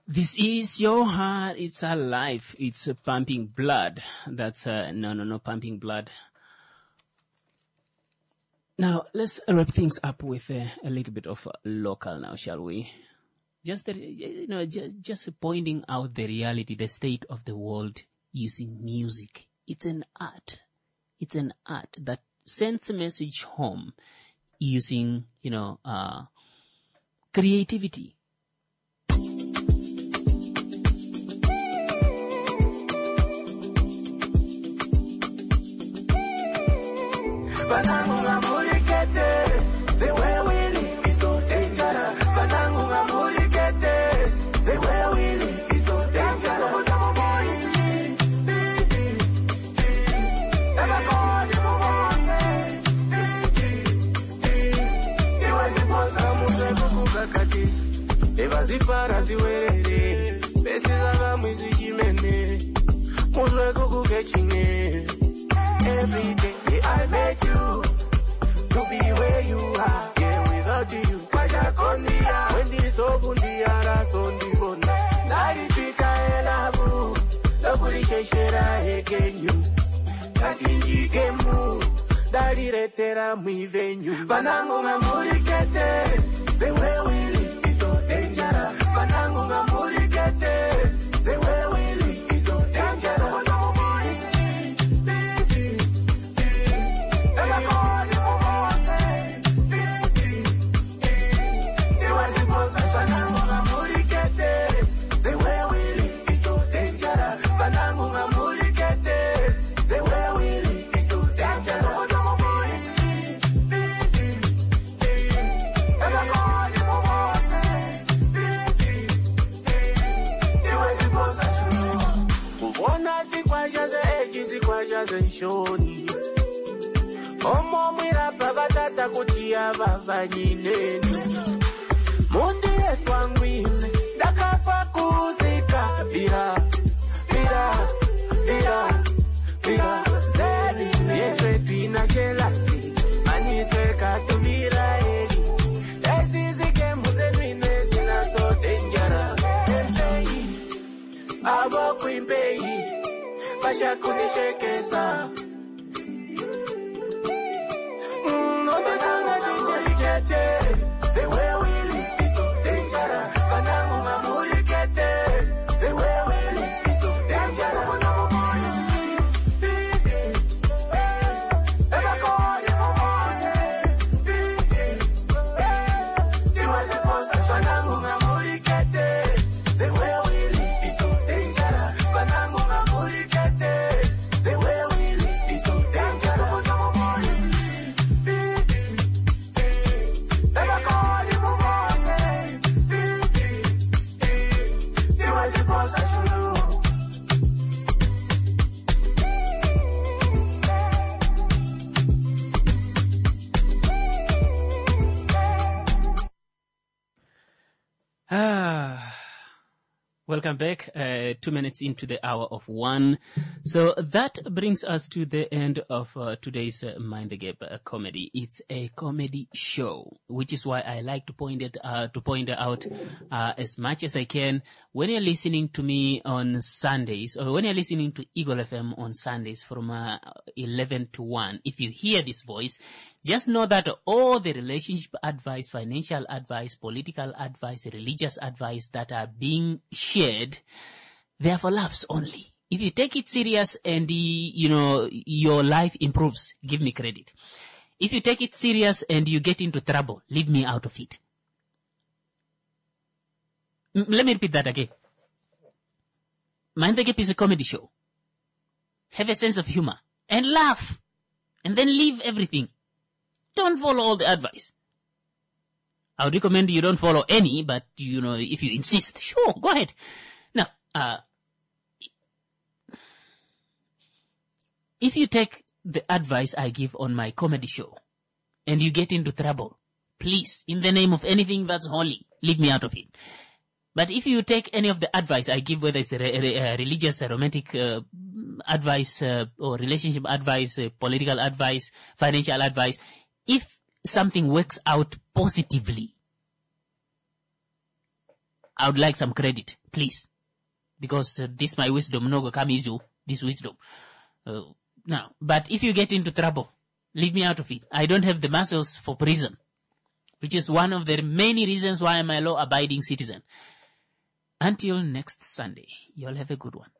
This is your heart. It's alive. It's uh, pumping blood. That's uh, no, no, no, pumping blood. Now let's wrap things up with uh, a little bit of uh, local now, shall we? Just the, you know, just, just pointing out the reality, the state of the world using music. It's an art. It's an art that sends a message home using, you know, uh, creativity. Banangu ngamulikete, the way we live is so dangerous. Banangu ngamulikete, the way we live is so dangerous. Evazipara ziwerere, besiza kamwizi chimene, muzwe kukuke chine. Every day I met you to be where you are. Yeah, without you, kaja kondia. When this ofundia rasondi bona, nari pika elabu, laburi sheshera egenyu, katinji gemu, dari retera mi venue. Banangu ngamulikete, the way we live is so dangerous. Banangu ngamulikete, the way we live is so dangerous. Shoni Omo mwira pavatata kutia vavanyinenu Mundi etwangwine Dakafa kuzika Vira, vira, vira, vira Zeli, yeswe pina jelasi Maniswe katu vira eli Esi zike muzenwine Sina so denjara Tempei Avo kuimpei Pasha kunishekeza Mm, no te tanga chichikete The way we live is so dangerous Banangu ngamulikete The way we live is so dangerous Welcome back, uh, two minutes into the hour of one. So that brings us to the end of uh, today's uh, Mind the Gap uh, comedy. It's a comedy show, which is why I like to point it uh, to point it out uh, as much as I can. When you're listening to me on Sundays, or when you're listening to Eagle F M on Sundays from uh, eleven to one, if you hear this voice, just know that all the relationship advice, financial advice, political advice, religious advice that are being shared, they are for laughs only. If you take it serious and, you know, your life improves, give me credit. If you take it serious and you get into trouble, leave me out of it. M- let me repeat that again. Mind the Gap is a comedy show. Have a sense of humor and laugh and then leave everything. Don't follow all the advice. I would recommend you don't follow any, but, you know, if you insist, sure, go ahead. Now, uh, if you take the advice I give on my comedy show and you get into trouble, please, in the name of anything that's holy, leave me out of it. But if you take any of the advice I give, whether it's a re- re- uh, religious, uh, romantic uh, advice, uh, or relationship advice, uh, political advice, financial advice, if something works out positively, I would like some credit, please. Because uh, this my wisdom, no go come easy, this wisdom. Uh, now, but if you get into trouble, leave me out of it. I don't have the muscles for prison, which is one of the many reasons why I'm a law-abiding citizen. Until next Sunday, you'll have a good one.